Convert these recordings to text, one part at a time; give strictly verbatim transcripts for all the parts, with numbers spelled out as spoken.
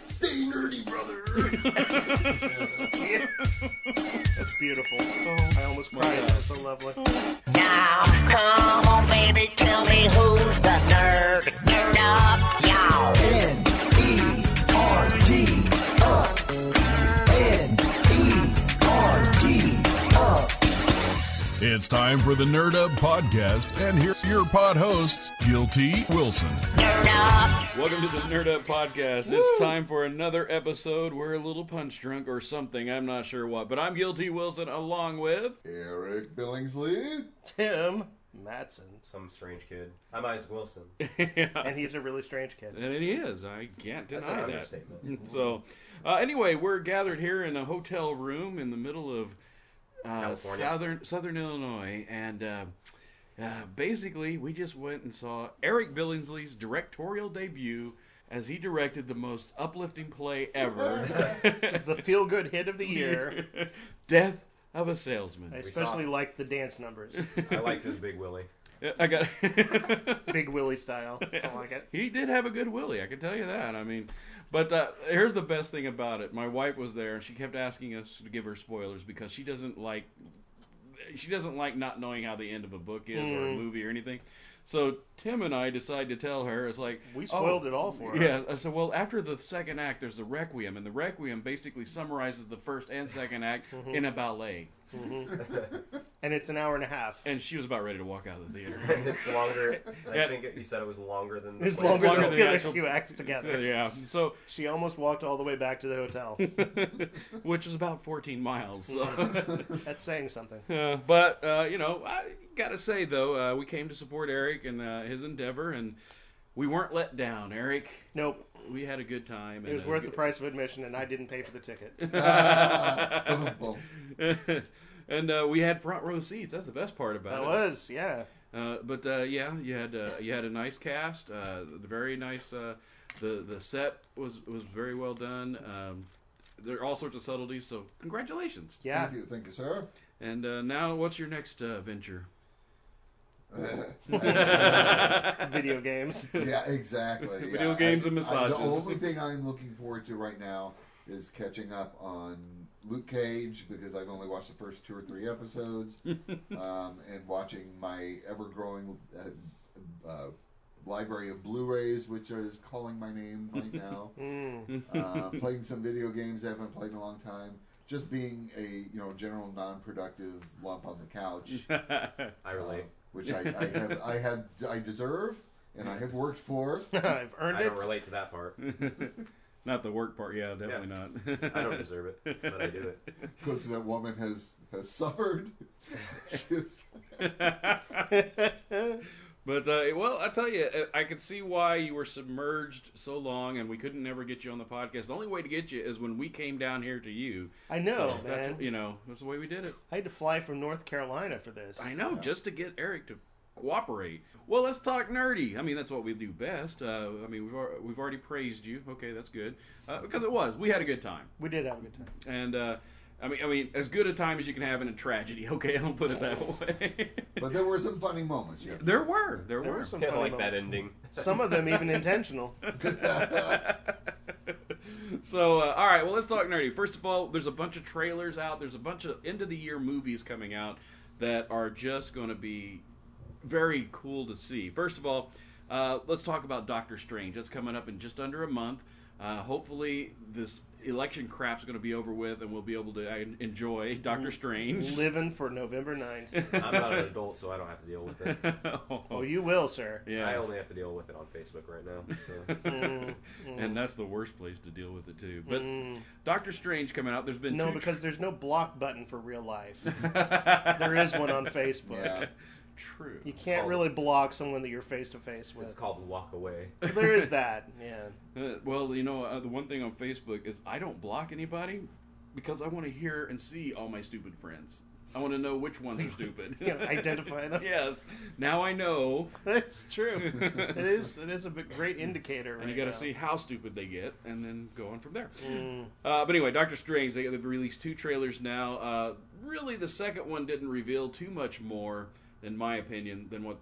Stay nerdy, brother. That's beautiful. Oh, I almost cried. That was so lovely. Now, come on, baby, tell me who's the nerd. Nerd up, y'all. N E R D up. N E R D up. It's time for the Nerd Up Podcast, and here's your pod hosts, Guilty Wilson. Nerd up. Welcome to the Nerd Up Podcast. Woo! It's time for another episode. We're a little punch drunk or something. I'm not sure what, but I'm Guilty Wilson along with... Eric Billingsley. Tim Mattson. Some strange kid. I'm Isaac Wilson. yeah. And he's a really strange kid. And he is. I can't deny That's an that. understatement. So, uh, anyway, we're gathered here in a hotel room in the middle of uh, California. southern Southern Illinois, and uh, uh, basically we just went and saw Eric Billingsley's directorial debut as he directed the most uplifting play ever, The feel-good hit of the year. Death of a Salesman. I We especially saw- like the dance numbers. I like this Big Willie. I got. Big Willie style. I like it. He did have a good Willie, I can tell you that. I mean, but uh, here's the best thing about it. My wife was there, and she kept asking us to give her spoilers because she doesn't like she doesn't like not knowing how the end of a book is or a Mm. movie or anything. So Tim and I decided to tell her, it's like... We spoiled oh, it all for her. Yeah, I said, well, after the second act, there's the Requiem, and the Requiem basically summarizes the first and second act in a ballet. And it's an hour and a half. And she was about ready to walk out of the theater. And it's longer. I Yeah. think it, you said it was longer than. It's play longer longer than than the the other actual- two acts together. Yeah, so... She almost walked all the way back to the hotel. which is about fourteen miles. So. That's saying something. Uh, but, uh, you know, I gotta say, though, uh, we came to support Eric and uh, his endeavor, and we weren't let down, Eric. Nope. We had a good time. It was and, uh, worth the price of admission, and I didn't pay for the ticket. Boom, boom. and uh, we had front row seats. That's the best part about That it. was, yeah. Uh, but, uh, yeah, you had uh, you had a nice cast, uh, very nice. Uh, the the set was, was very well done. Um, there are all sorts of subtleties, so congratulations. Yeah. Thank you, thank you, sir. And uh, now, what's your next uh, venture? Video games. Yeah, exactly. Video Yeah, games I- and I- massages. the only thing I'm looking forward to right now is catching up on Luke Cage because I've only watched the first two or three episodes, um, and watching my ever-growing uh, uh, library of Blu-rays, which is calling my name right now. Mm. uh, playing some video games I haven't played in a long time. Just being a you know general non-productive lump on the couch. I relate. Uh, which I, I have, I have, I deserve, and I have worked for. I've earned I it. don't relate to that part. Not the work part, yeah, definitely not. I don't deserve it, but I do it. Because that woman has has suffered. Just- But, uh, well, I tell you, I could see why you were submerged so long and we couldn't never get you on the podcast. The only way to get you is when we came down here to you. I know, So that's, man. you know, that's the way we did it. I had to fly from North Carolina for this. I know, just to get Eric to cooperate. Well, let's talk nerdy. I mean, that's what we do best. Uh, I mean, we've, al- we've already praised you. Okay, that's good. Uh, because it was. We had a good time. We did have a good time. And, uh, I mean, I mean, as good a time as you can have in a tragedy. Okay, I'll put it that way. but there were some funny moments. Yeah. There were. There, There were. were some I funny like that moments. ending. Some of them even intentional. So, uh, all right, well, let's talk nerdy. First of all, there's a bunch of trailers out. There's a bunch of end-of-the-year movies coming out that are just going to be very cool to see. First of all, uh, let's talk about Doctor Strange. That's coming up in just under a month. Uh, hopefully, this election crap's going to be over with, and we'll be able to uh, enjoy Doctor Strange. Living for November ninth. I'm not an adult, so I don't have to deal with it. Oh, you will, sir. yeah. I only have to deal with it on Facebook right now. So. Mm, And that's the worst place to deal with it, too. But mm. Doctor Strange coming out. There's been No, two because there's no block button for real life. tra- There is one on Facebook. Yeah. True. You can't Called- really block someone that you're face to face It's with. called Walk Away. There is that, yeah. Uh, well, you know, uh, the one thing on Facebook is I don't block anybody because I want to hear and see all my stupid friends. I want to know which ones are stupid. You know, identify them. Yes. Now I know. That's true. It is. It is a big, great indicator. And you right got to now. see how stupid they get, and then go on from there. Mm. Uh, but anyway, Doctor Strange, they, they've released two trailers now. Uh, really, the second one didn't reveal too much more, in my opinion, than what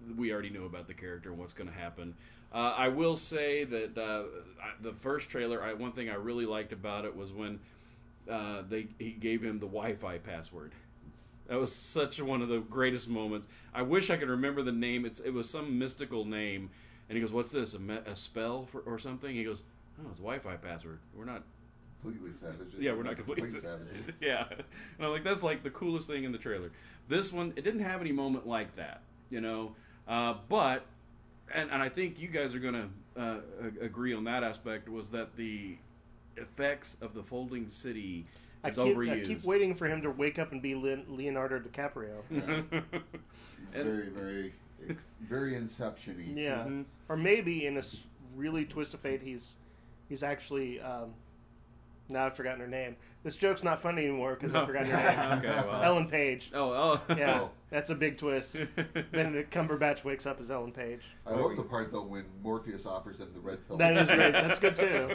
we already knew about the character and what's going to happen. Uh, I will say that uh, I, the first trailer, I, one thing I really liked about it was when uh, they he gave him the Wi-Fi password. That was such one of the greatest moments. I wish I could remember the name. It's it was some mystical name, and he goes, "What's this? A, me- a spell for, or something?" He goes, "Oh, it's a Wi-Fi password. We're not." Completely savage. Yeah, we're not completely complete savage. Yeah, and I'm like, that's like the coolest thing in the trailer. This one, it didn't have any moment like that, you know. Uh, but, and and I think you guys are gonna uh, agree on that aspect, was that the effects of the folding city I is keep, overused. I keep waiting for him to wake up and be Le- Leonardo DiCaprio. Yeah. And- very, very, ex- very Inception-y. Yeah, Mhm. or maybe in a s- really twist of fate, he's he's actually. Um, now I've forgotten her name. This joke's not funny anymore because I've forgotten her name. Okay, well. Ellen Page. Oh, oh. Yeah, Oh. that's a big twist. Benedict Cumberbatch wakes up as Ellen Page. I love the part though when Morpheus offers him the red pill. That is great. That's good too.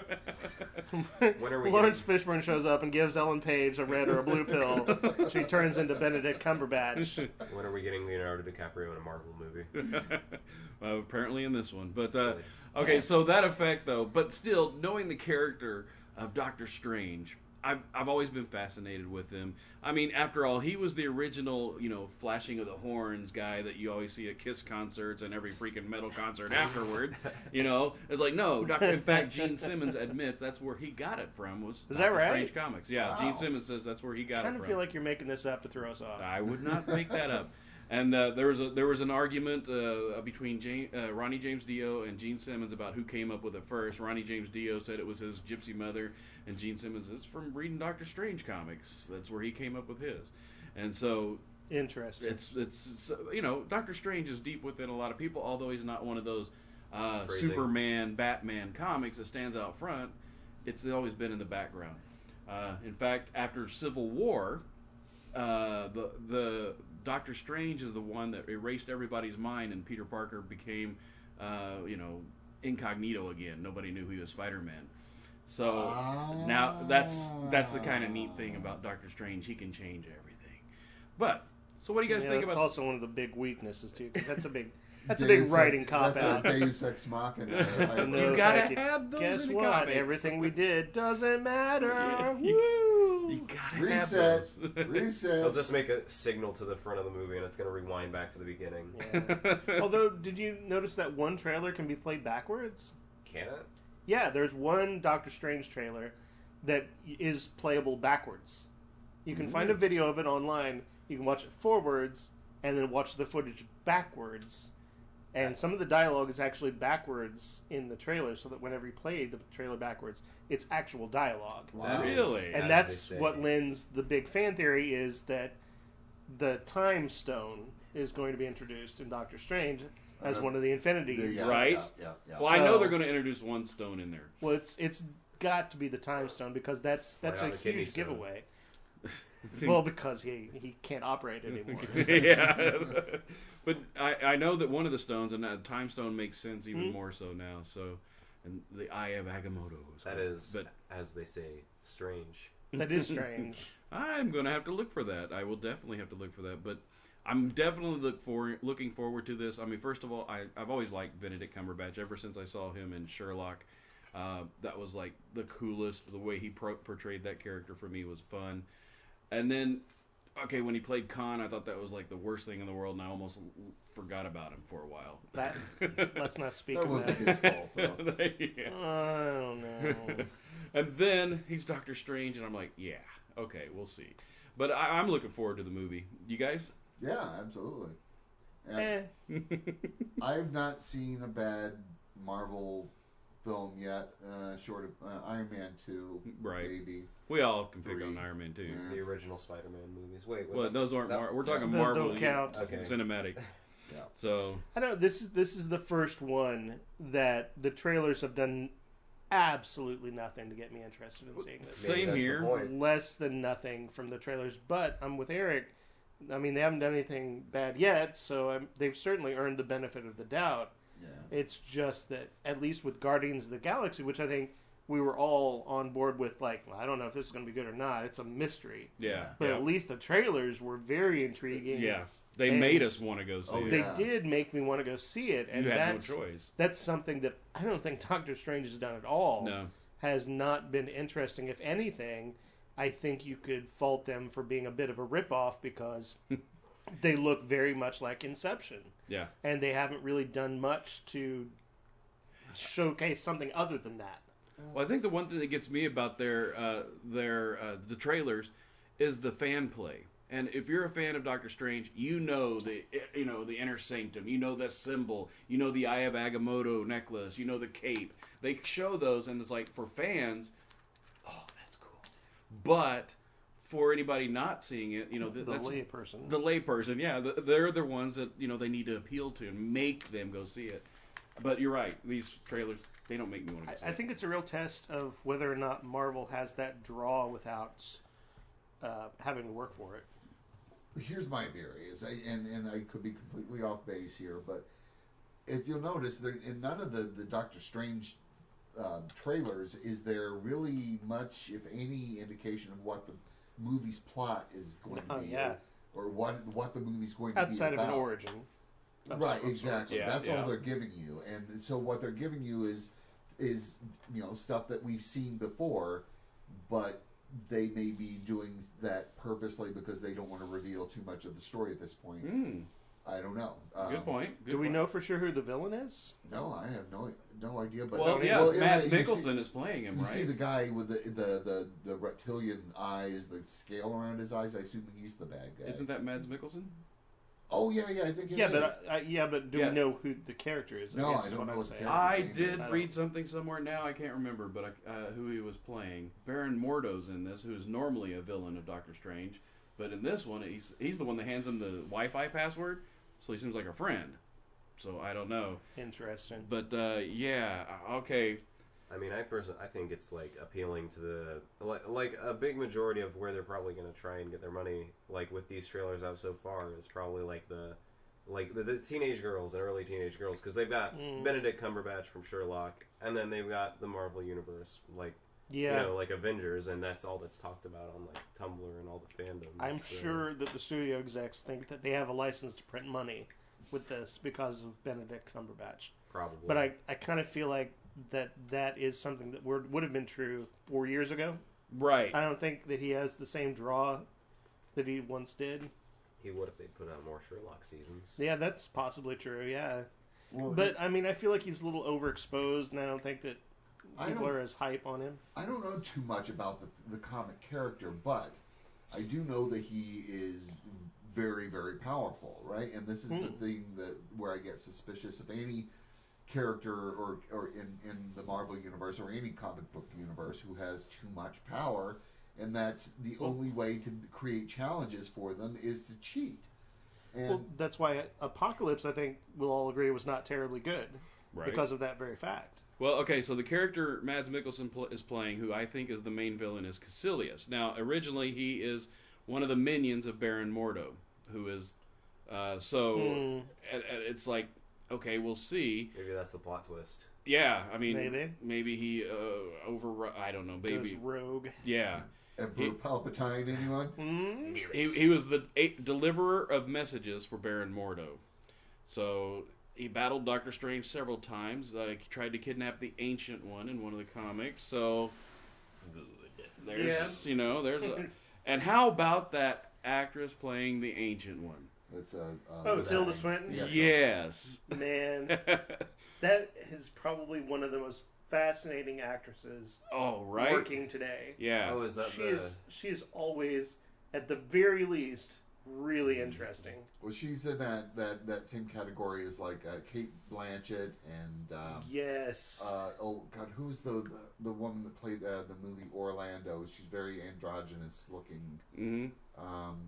When are we Lawrence getting- Fishburne shows up and gives Ellen Page a red or a blue pill. She turns into Benedict Cumberbatch. When are we getting Leonardo DiCaprio in a Marvel movie? Well, apparently in this one. But, uh, okay, so that effect, though, but still, knowing the character of Doctor Strange, I've, I've always been fascinated with him. I mean, after all, he was the original, you know, flashing of the horns guy that you always see at Kiss concerts and every freaking metal concert afterward. You know, it's like, no, Doctor in fact, Gene Simmons admits that's where he got it from, was Is Doctor that right? Strange Comics. Yeah, Wow. Gene Simmons says that's where he got I kind it of from. feel like you're making this up to throw us off. I would not make that up. And uh, there was a there was an argument uh, between Jane, uh, Ronnie James Dio and Gene Simmons about who came up with it first. Ronnie James Dio said it was his gypsy mother, and Gene Simmons is from reading Doctor Strange comics. That's where he came up with his. And so Interesting. it's it's, it's you know, Doctor Strange is deep within a lot of people, although he's not one of those uh, Phrasing. Superman, Batman comics that stands out front. It's always been in the background. Uh, in fact, after Civil War, uh, the the Doctor Strange is the one that erased everybody's mind, and Peter Parker became, uh, you know, incognito again. Nobody knew he was Spider-Man. So now that's that's the kind of neat thing about Doctor Strange. He can change everything. But so, what do you guys yeah, think that's about? also one of the big weaknesses too. 'Cause that's a big, that's a Deus big Ex- writing cop that's out. a Deus Ex Machina. I- No, You gotta thank have those Guess in the what? comics. Everything we did doesn't matter. Yeah, Woo! You gotta Reset. have those. Reset. They'll just make a signal to the front of the movie, and it's going to rewind back to the beginning. Yeah. Although, did you notice that one trailer can be played backwards? Can it? Yeah, there's one Doctor Strange trailer that is playable backwards. You can find a video of it online. You can watch it forwards and then watch the footage backwards. And some of the dialogue is actually backwards in the trailer, so that whenever you play the trailer backwards, it's actual dialogue. Wow. Really? And As that's they say. what lends the big fan theory is that the Time Stone is going to be introduced in Doctor Strange as Uh, one of the Infinity Yeah, yeah, Right? Yeah, yeah, yeah. Well, I know So- they're going to introduce one stone in there. Well, it's it's got to be the Time Stone because that's that's Why a not the kidney huge stone? giveaway. Well, because he he can't operate anymore. Yeah, but I, I know that one of the stones, and that time stone makes sense even Hmm? more so now. So, and the Eye of Agamotto. Is That called. is, But as they say, strange. That is strange. I'm going to have to look for that. I will definitely have to look for that. But I'm definitely look for looking forward to this. I mean, first of all, I, I've always liked Benedict Cumberbatch ever since I saw him in Sherlock. Uh, that was like the coolest. The way he pro- portrayed that character for me was fun. And then, okay, when he played Khan, I thought that was like the worst thing in the world, and I almost l- forgot about him for a while. That let's not speak That of wasn't that. his fault, though. Yeah. I don't know. And then he's Doctor Strange, and I'm like, yeah, okay, we'll see. But I, I'm looking forward to the movie. You guys? Yeah, absolutely. And Eh, I've not seen a bad Marvel film yet, uh, short of uh, Iron Man two, Right. maybe. We all can pick Three. on Iron Man too. Yeah. The original Spider-Man movies. Wait, was Well, that- those aren't. that- Mar- we're talking Those Marvel don't count. Okay. cinematic. Yeah. So I know this is this is the first one that the trailers have done absolutely nothing to get me interested in seeing this. Same that's the here. point. Less than nothing from the trailers, but I'm with Eric. I mean, they haven't done anything bad yet, so I'm, they've certainly earned the benefit of the doubt. Yeah. It's just that, at least with Guardians of the Galaxy, which I think we were all on board with, like, well, I don't know if this is going to be good or not. It's a mystery. yeah, But yeah, at least the trailers were very intriguing. yeah. They And made us want to go see Oh, it. They yeah. did make me want to go see it, and You had no that's choice. that's something that I don't think Doctor Strange has done at all. No. Has not been interesting. If anything, I think you could fault them for being a bit of a ripoff because they look very much like Inception, Yeah. and they haven't really done much to showcase something other than that. Well, I think the one thing that gets me about their uh, their uh, the trailers is the fan play. And if you're a fan of Doctor Strange, you know the you know the inner sanctum, you know the symbol, you know the Eye of Agamotto necklace, you know the cape. They show those, and it's like for fans, oh, that's cool. But for anybody not seeing it, you know, th- The that's layperson. the layperson. Yeah, the, they're the ones that you know they need to appeal to and make them go see it. But you're right; these trailers they don't make me want to go see I, I it. think it's a real test of whether or not Marvel has that draw without uh, having to work for it. Here's my theory, is I, and and I could be completely off base here, but if you'll notice, there in none of the the Doctor Strange uh, trailers is there really much, if any, indication of what the movie's plot is going Oh, to be, yeah. or, or what what the movie's going to Outside be of about. an origin. of Right, some exactly. Yeah, That's yeah. all they're giving you, and so what they're giving you is is you know stuff that we've seen before, but they may be doing that purposely because they don't want to reveal too much of the story at this point. Mm, I don't know. Um, good point. Good Do we point. know for sure who the villain is? No, I have no no idea. But Well, yeah, well, in Mads that, you Mikkelsen see- is playing him, You right? see the guy with the, the the the reptilian eyes, the scale around his eyes. I assume he's the bad guy. Isn't that Mads Mikkelsen? Oh yeah, yeah. I think it Yeah, is. but I, I, yeah, but do Yeah. we know who the character is? No, guess I is don't what know I'm what the saying. character- I name did is. read something somewhere. Now I can't remember, but I, uh, who he was playing. Baron Mordo's in this, who's normally a villain of Doctor Strange, but in this one, he's he's the one that hands him the Wi-Fi password, so he seems like a friend. So I don't know, Interesting. but uh, yeah, okay. I mean, I personally, I think it's like appealing to the like, like a big majority of where they're probably going to try and get their money. Like with these trailers out so far, is probably like the like the, the teenage girls and early teenage girls because they've got Mm. Benedict Cumberbatch from Sherlock, and then they've got the Marvel Universe, like Yeah, you know, like Avengers, and that's all that's talked about on like Tumblr and all the fandoms. I'm so- sure that the studio execs think that they have a license to print money with this because of Benedict Cumberbatch. probably. But I, I kind of feel like that that is something that were, would have been true four years ago. Right. I don't think that he has the same draw that he once did. he would if they put out more Sherlock seasons. Yeah, that's possibly true. Yeah, Well, but I mean, I feel like he's a little overexposed, and I don't think that I people don't- are as hype on him. I don't know too much about the, the comic character, but I do know that he is very, very powerful, right? And this is the Mm. thing that where I get suspicious of any character or, or in, in the Marvel universe or any comic book universe who has too much power, and that's the Well- only way to create challenges for them is to cheat. And Well, that's why Apocalypse, I think, we'll all agree, was not terribly good Right. because of that very fact. Well, okay, so the character Mads Mikkelsen pl- is playing, who I think is the main villain, is Caecilius. Now, originally, he is one of the minions of Baron Mordo, who is, uh, so, Hmm. and, and it's like, okay, we'll see. Maybe that's the plot twist. Yeah, I mean, Maybe. maybe he, uh, over, I don't know, Goes maybe, rogue. yeah. Emperor he- Palpatine, anyone? Mm. He, he was the a- deliverer of messages for Baron Mordo. So he battled Doctor Strange several times. Uh, he tried to kidnap the Ancient One in one of the comics. So there's, you know, there's a. And how about that actress playing the Ancient One? That's uh, uh, Oh, that- Tilda Swinton? Yeah. Yes. Man, that is probably one of the most fascinating actresses Oh, right. working today. Yeah. Oh, is that She the? is she is always, at the very least, really interesting. Well, she's in that, that, that same category as like uh, Kate Blanchett and um, Yes. uh, oh god, who's the the, the woman that played uh, the movie Orlando? She's very androgynous looking. hmm Um,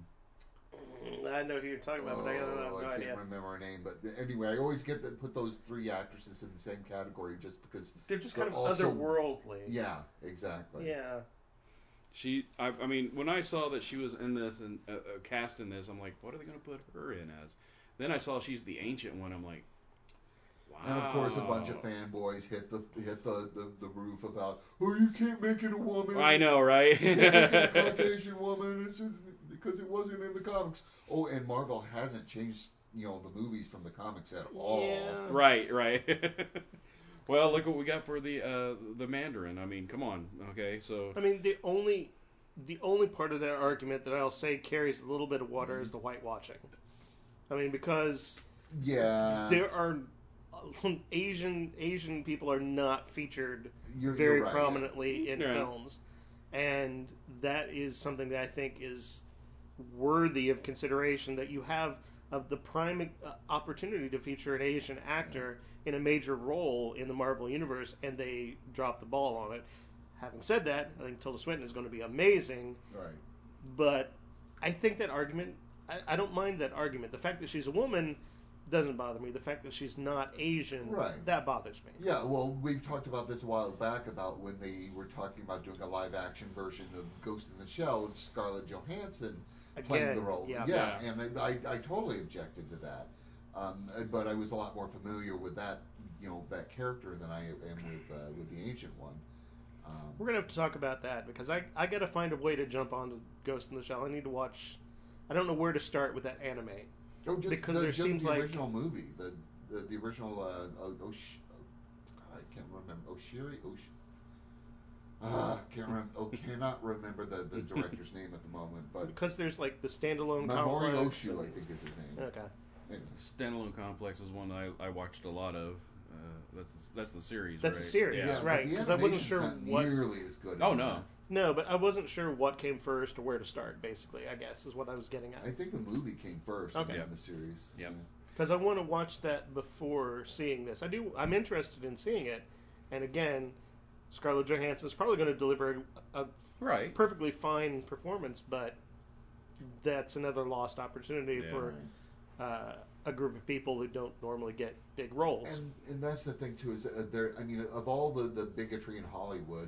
I know who you're talking about, but I don't oh, know. I No can't idea. remember her name. But anyway, I always get to put those three actresses in the same category just because. They're just They're kind of also- otherworldly. Yeah, exactly. Yeah. She, I, I mean, when I saw that she was in this and uh, uh, cast in this, I'm like, what are they going to put her in as? Then I saw she's the Ancient One. I'm like, wow. And of course, a bunch of fanboys hit the hit the, the, the roof about, oh, you can't make it a woman. I know, right? You can't make it a Caucasian woman. It's just, because it wasn't in the comics. Oh, and Marvel hasn't changed, you know, the movies from the comics at all. Yeah. Right, right. Well, look what we got for the uh, the Mandarin. I mean, come on. Okay, so I mean, the only the only part of that argument that I'll say carries a little bit of water is the whitewashing. I mean, because Yeah. there are Asian Asian people are not featured You're- very you're right. prominently in Yeah. films, and that is something that I think is worthy of consideration. That you have of the prime uh, opportunity to feature an Asian actor in a major role in the Marvel universe, and they drop the ball on it. Having said that, I think Tilda Swinton is going to be amazing, Right. but I think that argument, I, I don't mind that argument. The fact that she's a woman doesn't bother me. The fact that she's not Asian, Right. that bothers me. Yeah, well, we talked about this a while back about when they were talking about doing a live-action version of Ghost in the Shell with Scarlett Johansson playing Again, the role. yeah. yeah, Yeah. and I, I, I totally objected to that. Um, but I was a lot more familiar with that, you know, that character than I am with uh, with the ancient one. Um, We're going to have to talk about that because I, I got to find a way to jump on Ghost in the Shell. I need to watch, I don't know where to start with that anime. oh, just because the, there just seems the like- original movie, the the, the original. Uh, oh, oh, sh- oh, I can't remember. Oshiri. Osh. Uh, can't remember. Oh, cannot remember the, the director's name at the moment, but Because there's like the standalone Mamori complex. Oshu, and- I think is his name. Okay. Anyways. Standalone Complex is one I, I watched a lot of. Uh, that's that's the series. That's right? the series, Yeah. but right, the 'cause I wasn't animation's sure not what- nearly as good. Oh as no. that. No, but I wasn't sure what came first or where to start, basically, I guess, is what I was getting at. I think the movie came first, Okay. and then the series. Yep. Because I want to watch that before seeing this. I do. I'm interested in seeing it, and again, Scarlett Johansson is probably going to deliver a, a Right. perfectly fine performance, but that's another lost opportunity Yeah. for uh, a group of people who don't normally get big roles. And and that's the thing too is uh, there. I mean, of all the, the bigotry in Hollywood,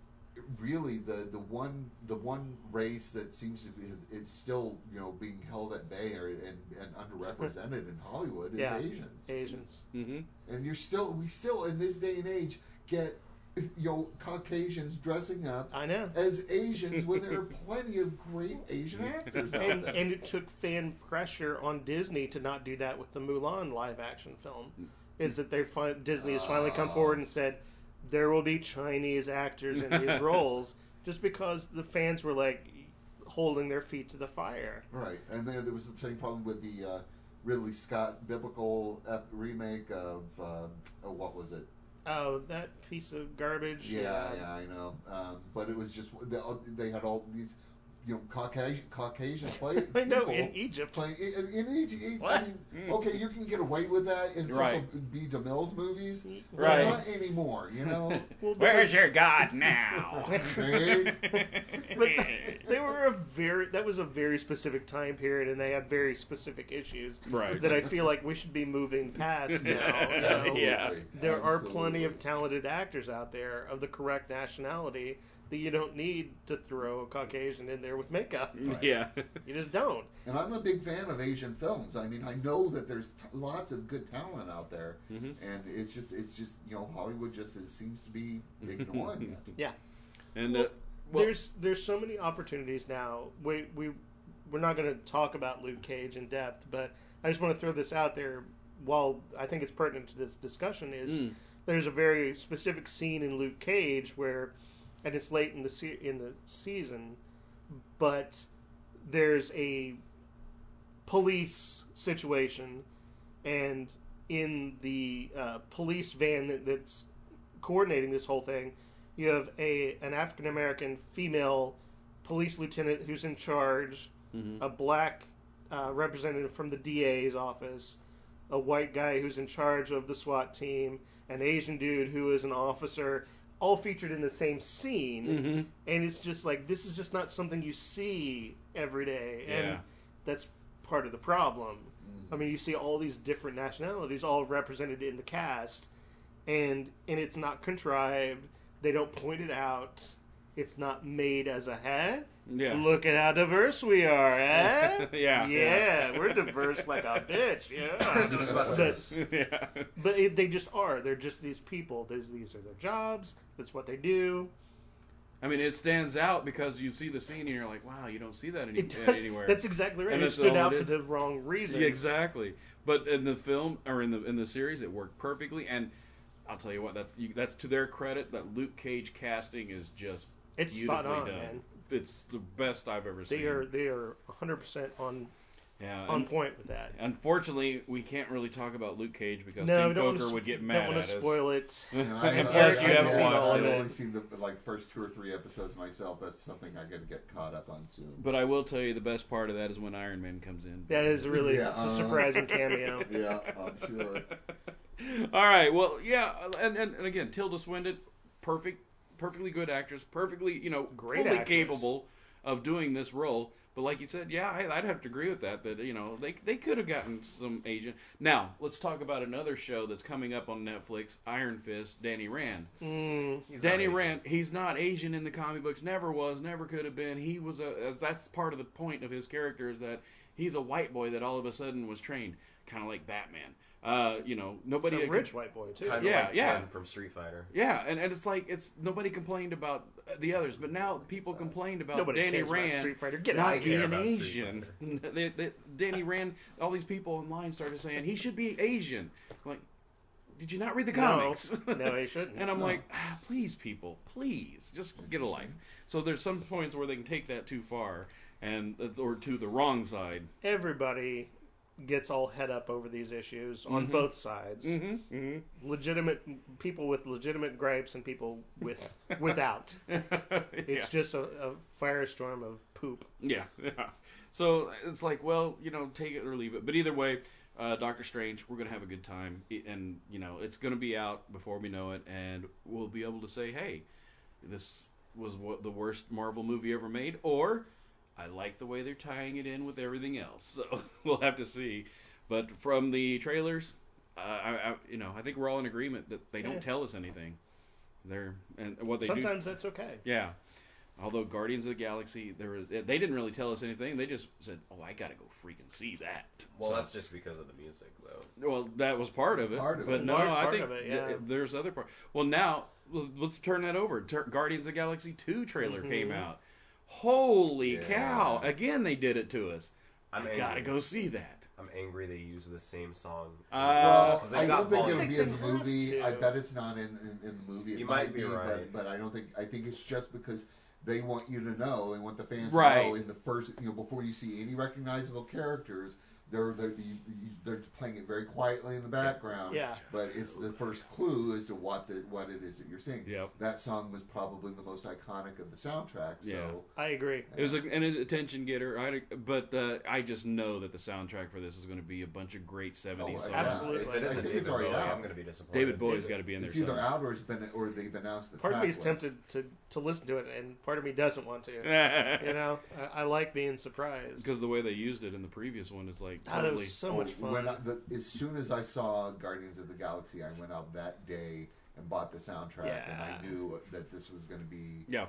really the, the one the one race that seems to be it's still you know being held at bay or, and and underrepresented in Hollywood is Yeah. Asians. Asians. Mm-hmm. And you're still we still in this day and age get you know Caucasians dressing up I know. as Asians when there are plenty of great Asian actors out And, there. and it took fan pressure on Disney to not do that with the Mulan live action film. Is that they fi- Disney has finally come forward and said there will be Chinese actors in these roles, just because the fans were like holding their feet to the fire. Right, and then there was the same problem with the uh, Ridley Scott biblical ep- remake of uh, oh, what was it? Oh, that piece of garbage. Yeah, yeah, I know. Um, but it was just they, they had all these, you know, Caucasian Caucasian play. I know, people in Egypt. Playing in, in Egypt. I What? mean, okay, you can get away with that in Right. Cecil B. DeMille's movies, but Right. not anymore. You know, Well, Where's because- your God now? Hey, But they were a very that was a very specific time period, and they had very specific issues Right. that I feel like we should be moving past now. Yes. you know? Yeah. absolutely, There are plenty absolutely. of talented actors out there of the correct nationality that you don't need to throw a Caucasian in there with makeup. Yeah. You just don't. And I'm a big fan of Asian films. I mean, I know that there's t- lots of good talent out there, Mhm. and it's just, it's just, you know, Hollywood just is, seems to be ignoring it. Yeah. And Well, uh, well, there's there's so many opportunities now. We we we're not going to talk about Luke Cage in depth, but I just want to throw this out there. While I think it's pertinent to this discussion, is Mm. there's a very specific scene in Luke Cage where, and it's late in the se- in the season, but there's a police situation, and in the uh, police van that, that's coordinating this whole thing, you have a an African American female police lieutenant who's in charge, Mhm. a black uh, representative from the D A's office, a white guy who's in charge of the SWAT team, an Asian dude who is an officer, all featured in the same scene. Mhm. And it's just like, this is just not something you see every day. Yeah. And that's part of the problem. I mean, you see all these different nationalities all represented in the cast, and and it's not contrived. They don't point it out. It's not made as a head. Yeah. Look at how diverse we are, eh? Yeah, yeah, yeah. we're diverse like a bitch, yeah. Ghostbusters. yeah. But it, they just are. They're just these people. These, these are their jobs. That's what they do. I mean, it stands out because you see the scene and you're like, wow, you don't see that any, It does, anywhere. That's exactly right. And It that's stood all out it for is. the wrong reasons. Yeah, exactly. But in the film or in the in the series, it worked perfectly. And I'll tell you what, that you, that's to their credit. That Luke Cage casting is just It's beautifully spot on, done. man. It's the best I've ever They seen. are they are one hundred percent on yeah, on and point with that. unfortunately, we can't really talk about Luke Cage because No, Tim we don't want Coker to would get don't mad want at to us. spoil it. And I, And I- plus I- you I- haven't I've watched I've it. only seen the like first two or three episodes myself. That's something I got to get caught up on soon. But I will tell you, the best part of that is when Iron Man comes in. That is really Yeah, it's a uh, surprising cameo. Yeah, I'm sure. All right. Well, yeah, and, and, and again, Tilda Swinton, perfect, perfectly good actress, perfectly, you know, Great fully actress. capable of doing this role. But like you said, yeah, I, I'd have to agree with that. That you know, they they could have gotten some Asian. Now, let's talk about another show that's coming up on Netflix, Iron Fist. Danny Rand. Mm, He's not Danny Asian. Rand, he's not Asian in the comic books. Never was. Never could have been. He was a. as That's part of the point of his character is that he's a white boy that all of a sudden was trained, kind of like Batman. Uh, you know, nobody. a that rich white boy too. Kind of Yeah, like yeah. Ken from Street Fighter. Yeah, and, and it's like it's nobody complained about the others, but now people complained about Nobody Danny cares Rand about Street Fighter. Get not out I of care here. being about Street Asian. they, they, Danny Rand, all these people online started saying he should be Asian. I'm like, did you not read the comics? No, no, he shouldn't. And I'm No. like, ah, please, people, please, just get a life. So there's some points where they can take that too far, and or to the wrong side. Everybody gets all head up over these issues on Mhm. both sides. Mm-hmm. Mm-hmm. Legitimate people with legitimate gripes and people with without. It's yeah. just a, a firestorm of poop. Yeah, yeah. So it's like, well, you know, take it or leave it. But either way, uh, Doctor Strange, we're gonna have a good time, I- and you know, it's gonna be out before we know it, and we'll be able to say, hey, this was what the worst Marvel movie ever made, or I like the way they're tying it in with everything else. So we'll have to see. But from the trailers, uh, I, I, you know, I think we're all in agreement that they don't Yeah. tell us anything. They're and what they do. Sometimes that's okay. Yeah. Although Guardians of the Galaxy, there was they didn't really tell us anything. They just said, "Oh, I gotta go freaking see that." Well, So- that's just because of the music, though. well, that was part of it. Part of but it. no, Large I part think of it, th- yeah. there's other part. Well, now l- let's turn that over. Tur- Guardians of the Galaxy two trailer Mhm. came out. Holy Yeah. cow! Again, they did it to us. I'm I angry. gotta go see that. I'm angry they use the same song. Uh, Well, 'Cause they I got don't think volume. it'll be in the They have movie. to. I bet it's not in, in, in the movie. It You might, might be but, right. but I don't think. I think it's just because they want you to know. They want the fans Right. to know in the first, you know, before you see any recognizable characters. They're they're, they're playing it very quietly in the background. Yeah. But it's the first clue as to what the what it is that you're seeing. Yep. That song was probably the most iconic of the soundtrack. So. Yeah. I agree. It was a, an attention getter, I, but uh, I just know that the soundtrack for this is going to be a bunch of great seventies Oh, songs. absolutely. If it I isn't think it's David already Bowie, out. I'm going to be disappointed. David Bowie's got to be in there. It's either somewhere. out or it's been or they've announced the Part of track me is list. tempted to, to listen to it, and part of me doesn't want to. You know, I, I like being surprised. Because the way they used it in the previous one is like Oh, that totally. was so Oh, much fun. When I, the, as soon as I saw Guardians of the Galaxy, I went out that day and bought the soundtrack, and I Yeah. knew that this was going to be Yeah.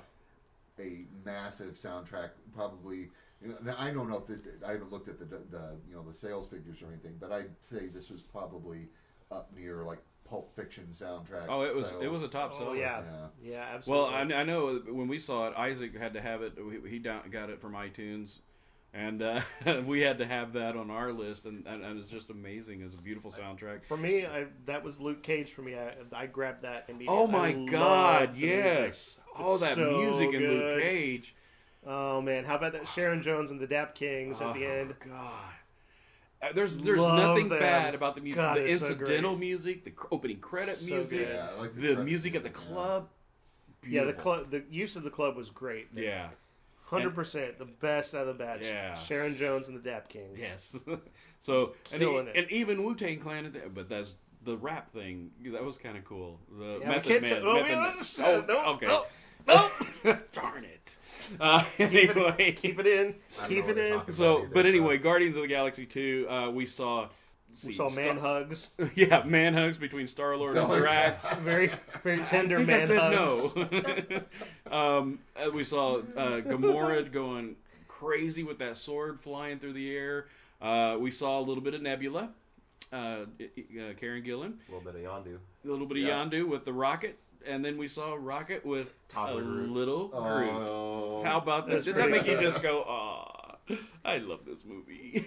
a massive soundtrack. Probably, you know, now, I don't know if it, I haven't looked at the, the you know the sales figures or anything, but I'd say this was probably up near like Pulp Fiction soundtrack. Oh, it was sales. it was a top Oh seller. yeah, Yeah. yeah, absolutely. Well, I, I know when we saw it, Isaac had to have it. He, he down, got it from iTunes, and uh, we had to have that on our list, and, and, and it's just amazing. It's a beautiful soundtrack. For me, I, that was Luke Cage. For me, I, I grabbed that immediately. Oh my I love God! the Yes. music. Oh, It's that so music in Luke good. Cage. Oh man, how about that Sharon Jones and the Dap Kings at the Oh, end? God. Uh, There's there's Love nothing them. bad about the music. God, the they're so incidental great. music, the cr- opening credit So music, good. Yeah, I like the credit music at the yeah. club. Yeah, the Beautiful. club, the use of the club was great. Yeah. Hundred percent, the best out of the batch. Yeah. Sharon Jones and the Dap Kings. Yes. so and, Killing e- it. and even Wu Tang Clan, at the- but that's the rap thing. That was kind of cool. The Yeah, Method we can't Man. say- oh, we Method Man- understand. oh, No, okay. no, no. Darn it. Uh, anyway, Keep it in. I don't Keep know what it you're in. talking about so either, but so- anyway, Guardians of the Galaxy two. Uh, we saw. let's We see, saw Star- man hugs. yeah, man hugs between Star Lord and Oh, yeah. Drax. Very, very tender I think man I said hugs. no. um, uh, we saw uh, Gamora going crazy with that sword flying through the air. Uh, we saw a little bit of Nebula, uh, uh, Karen Gillan, A little bit of Yondu. a little bit of Yeah. Yondu with the rocket. and then we saw Rocket with Toddler a Groot. little Groot. Oh, How about that? That's Did that pretty make you good. just go, "Aw, I love this movie"?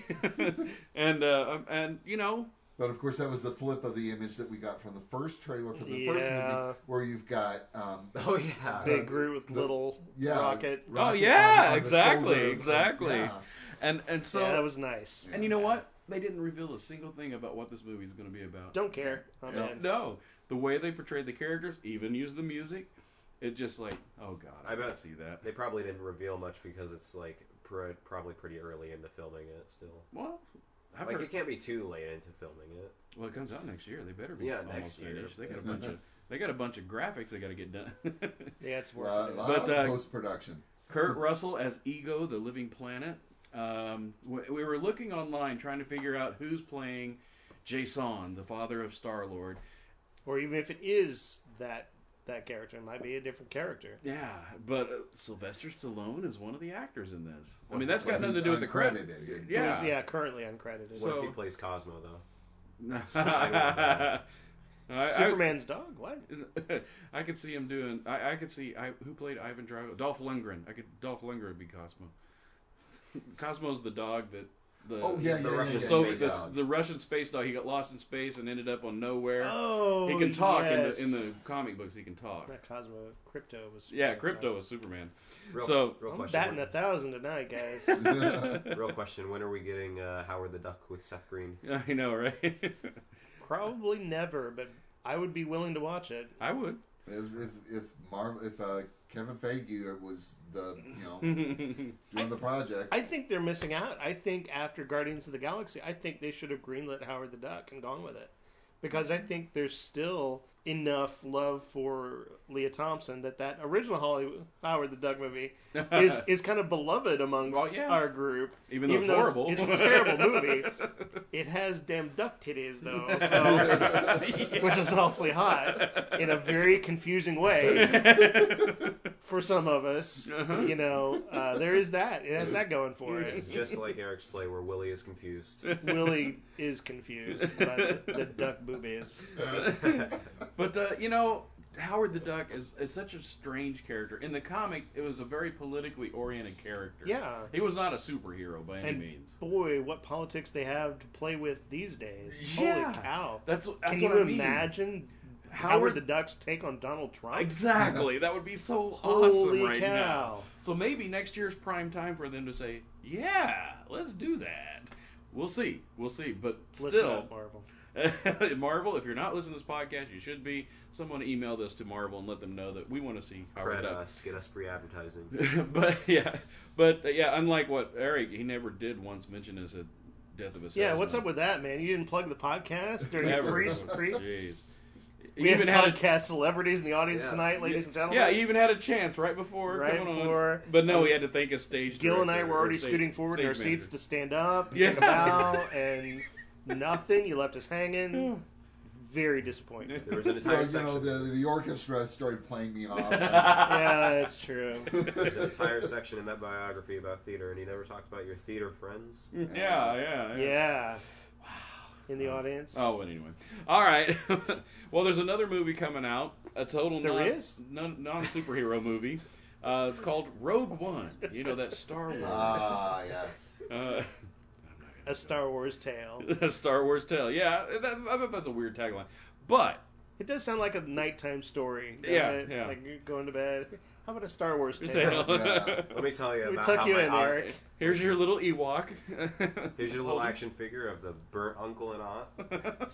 and uh, and you know, But of course, that was the flip of the image that we got from the first trailer for the first Yeah. movie, where you've got um, Oh yeah. Big Groot with the- little yeah, rocket. oh Rocket yeah, on- on the exactly, shoulder. exactly. Yeah. And and so yeah, that was nice. and you know what? They didn't reveal a single thing about what this movie is going to be about. Don't care. I'm No. in. No, the way they portrayed the characters, even use the music, it just like, oh god, I, I bet bet. see that. They probably didn't reveal much because it's like pr- probably pretty early into filming it still. Well, I've Like heard, it can't be too late into filming it. well, it comes out next year. They better be Yeah, almost next year. finished. They got a bunch of they got a bunch of graphics they got to get done. Yeah, it's worth Uh, it. lot But, of uh, post production. Kurt Russell as Ego, the Living Planet. Um, we, we were looking online trying to figure out who's playing Jason, the father of Star Lord. Or even if it is that that character, it might be a different character. Yeah, but uh, Sylvester Stallone is one of the actors in this. I mean, that's got nothing to do with the credit. credit. Yeah, Yeah. yeah, currently uncredited. What So- if he plays Cosmo though? I, I, Superman's dog. What? I could see him doing. I, I could see. I, who played Ivan Drago? Dolph Lundgren. I could. Dolph Lundgren would be Cosmo. Cosmo's the dog that. The, Oh, yeah, the yeah, Russian yeah, So yeah, space the, dog. the Russian space dog. He got lost in space and ended up on nowhere. Oh, he can talk yes. in the in the comic books. He can talk. Not Cosmo. Crypto was. Yeah, Crypto was Superman. Real, So- real I'm question. batting when- a thousand tonight, guys. Real question. When are we getting uh, Howard the Duck with Seth Green? I know, right? Probably never, but I would be willing to watch it. I would. If if if, Marv, if uh, Kevin Feige was the you know doing the project, I think they're missing out. I think after Guardians of the Galaxy, I think they should have greenlit Howard the Duck and gone with it. Because I think there's still enough love for Leah Thompson that that original Hollywood Howard the Duck movie is, is kind of beloved amongst Well, yeah. our group. Even though it's though horrible. It's, it's a terrible movie. It has damn duck titties, though, so, which is awfully hot in a very confusing way for some of us. Uh-huh. You know, uh, there is that. It has that going for It's it. just like Eric's play where Willie is confused. Willie is confused by the, the duck boobies. But uh, you know, Howard the Duck is, is such a strange character. In the comics, it was a very politically oriented character. Yeah. He was not a superhero by any And means. boy, what politics they have to play with these days. Yeah. Holy cow. That's, that's Can what you I mean. imagine Howard, Howard the Duck's take on Donald Trump? Exactly. That would be so Holy awesome right cow. now. So maybe next year's prime time for them to say, yeah, let's do that. We'll see. We'll see. But Listen still, up, Marvel. Marvel, if you're not listening to this podcast, you should be. Someone email this to Marvel and let them know that we want to see Howard Cred Duck. us, get us free advertising. but yeah, but uh, yeah, unlike what Eric, he never did once mention as a death of a salesman. Yeah, what's up with that, man? You didn't plug the podcast during the Never. pre pre Jeez. We You have even had a podcast celebrities in the audience Yeah. tonight, ladies and gentlemen. yeah, he even had a chance right before Right coming before- on. But no, he had to thank his stage. Gil and I director were or already stage- scooting forward in our stage seats manager. to stand up, Yeah. take a bow, and nothing. You left us hanging. Very disappointing. There was an well, entire you section. know the the orchestra started playing me off. Yeah, that's true. There's an entire section in that biography about theater, and you never talked about your theater friends. Yeah, yeah, yeah. Yeah. In the audience. Oh, but anyway. All right. Well, there's another movie coming out. A total There non, is? non, non-superhero movie. Uh, it's called Rogue One. You know, that Star Wars. Ah, yes. Uh, A Star Wars tale. Star Wars tale. Yeah, that, I thought that's a weird tagline. But, It does sound like a nighttime story. doesn't Yeah, it? yeah. Like you're going to bed. How about a Star Wars tale? tale. Yeah. Let me tell you We about tuck how you my in, au- Eric. here's your little Ewok. Here's your little Hold it. action figure of the burnt uncle and aunt.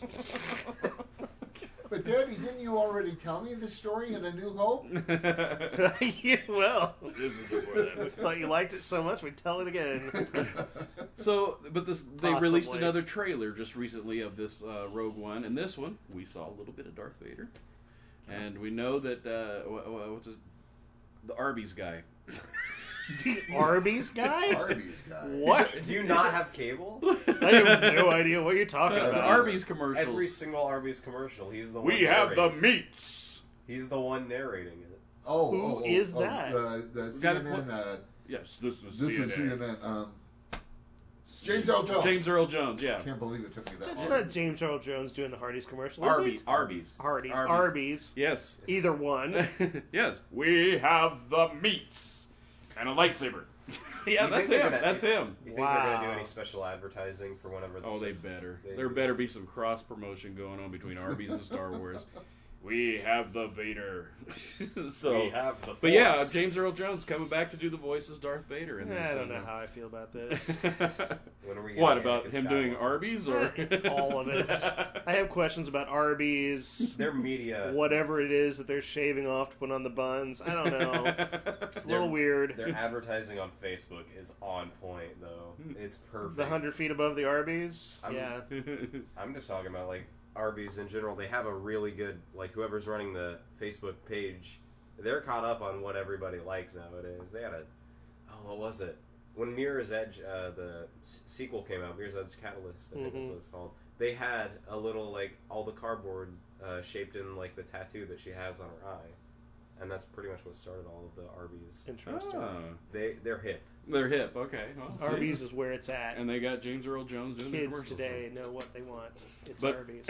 But Daddy, didn't you already tell me this story in A New Hope? Yeah, well, This is before that. we thought you liked it so much, we'd tell it again. So, but this they Possibly. released another trailer just recently of this uh, Rogue One, and this one we saw a little bit of Darth Vader, and we know that uh, wha- wha- what's his, the Arby's guy. The Arby's guy? Arby's guy. What? Do you not have cable? I have no idea what you're talking The about. Arby's commercials. Every single Arby's commercial, he's the one. we have the narrating. meats. He's the one narrating it. Oh, Who oh, oh, is oh, that? The, the Got C N N. it. Uh, Yes, this is this C N N. is C N N. Um, James Earl Jones. James Earl Jones, yeah. I can't believe it took me that It's long. not James Earl Jones doing the Hardee's commercial, is Arby's. it? Arby's. Hardee's. Arby's. Arby's. Yes. Either one. Yes. We have the meats and a lightsaber. Yeah, You that's think they're him. gonna- That's him. You think they're going to do Wow. any special advertising for whenever this Oh, they better. They There do. better be some cross promotion going on between Arby's and Star Wars. We have the Vader. so, We have the but yeah, Force. James Earl Jones coming back to do the voice as Darth Vader. In this, I don't uh, know how I feel about this. When are we getting What about Anakin him doing Skywalker? Arby's or All of it. I have questions about Arby's, Their media. whatever it is that they're shaving off to put on the buns. I don't know. It's a little Their- weird. Their advertising on Facebook is on point, though. It's perfect. The hundred feet above the Arby's. I'm- Yeah. I'm just talking about like Arby's in general. They have a really good like whoever's running the Facebook page. They're caught up on what everybody likes nowadays. They had a oh what was it when Mirror's Edge uh, the s- sequel came out? Mirror's Edge Catalyst, I think that's Mhm. what it's called. They had a little like all the cardboard uh, shaped in like the tattoo that she has on her eye, and that's pretty much what started all of the Arby's. Interesting. Ah, They they're hip. they're hip. Okay. Well, see. Arby's is where it's at. And they got James Earl Jones doing the Kids commercials. today know what they want. It's But- Arby's.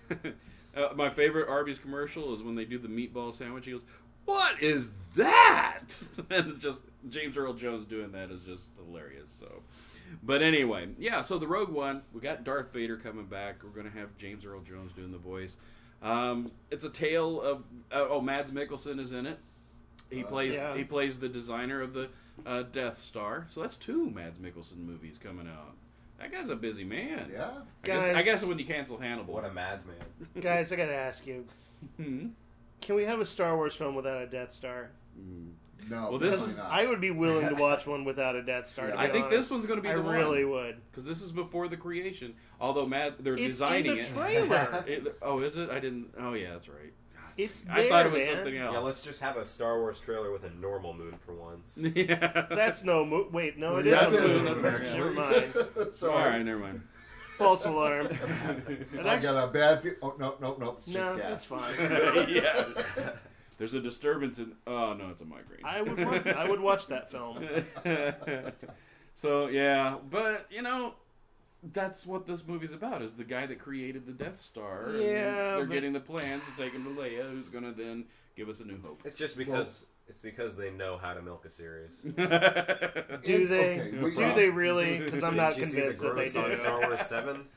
uh, my favorite Arby's commercial is when they do the meatball sandwich. He goes, "What is that?" And just James Earl Jones doing that is just hilarious. So, but anyway, yeah. So the Rogue One, we got Darth Vader coming back. We're going to have James Earl Jones doing the voice. Um, it's a tale of uh, oh, Mads Mikkelsen is in it. He Uh, plays yeah. he plays the designer of the uh, Death Star. So that's two Mads Mikkelsen movies coming out. That guy's a busy man. Yeah. I guess, I Guys- guess when you cancel Hannibal. What a Mads man. Guys, I gotta ask you: Hmm. can we have a Star Wars film without a Death Star? No, Well, this definitely is- not. I would be willing to watch one without a Death Star. to I be think honest. this one's going to be I the one. really would. Because this is before the creation. Although Matt, they're It's designing in the it. trailer. It- Oh, is it? I didn't. Oh, yeah, that's right. It's there, I thought it was man. something else. Yeah, let's just have a Star Wars trailer with a normal moon for once. yeah. That's no mo- wait, no, it is Yeah, a it is a moon. moon, actually. Never mind. All Sorry. right, never mind. False alarm. And I actually- got a bad feel. Oh, no, no, no. It's just no, gas. it's fine. yeah. There's a disturbance in. Oh no, it's a migraine. I would want, I would watch that film. So yeah, but you know, that's what this movie's about. Is the guy that created the Death Star? and Yeah, they're but- getting the plans to take him to Leia, who's going to then give us a new hope. It's just because it's because they know how to milk a series. Do If- they? okay, we- do they really? Because I'm Didn't not you see convinced the that they gross on Star do. Wars Seven?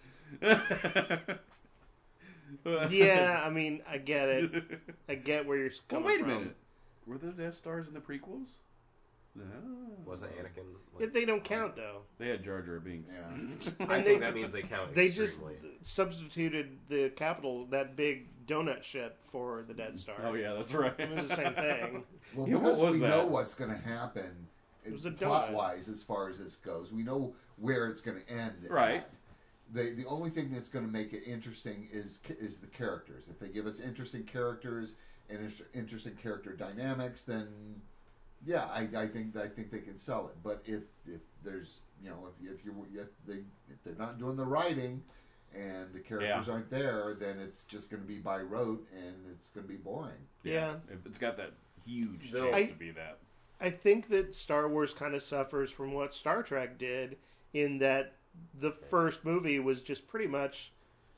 Yeah, I mean, I get it. I get where you're Well, coming wait a from. minute. Were there Death Stars in the prequels? No. Wasn't Anakin? Yeah, Like, they don't count though. They had Jar Jar Binks. Yeah. I And think they- that means they count They just extremely. substituted the capital, that big donut ship, for the Death Star. Oh yeah, that's right. It was the same thing. Well, Yeah, what because was we that? know what's going to happen It was a plot donut. wise as far as this goes. We know where it's going to end. Right. at. The the only thing that's going to make it interesting is is the characters. If they give us interesting characters and inter- interesting character dynamics, then yeah, I, I think I think they can sell it. But if if there's you know if if you if they if they're not doing the writing and the characters Yeah. aren't there, then it's just going to be by rote and it's going to be boring. Yeah. If It's got that huge They'll- chance I- to be that. I think that Star Wars kind of suffers from what Star Trek did, in that the first movie was just pretty much,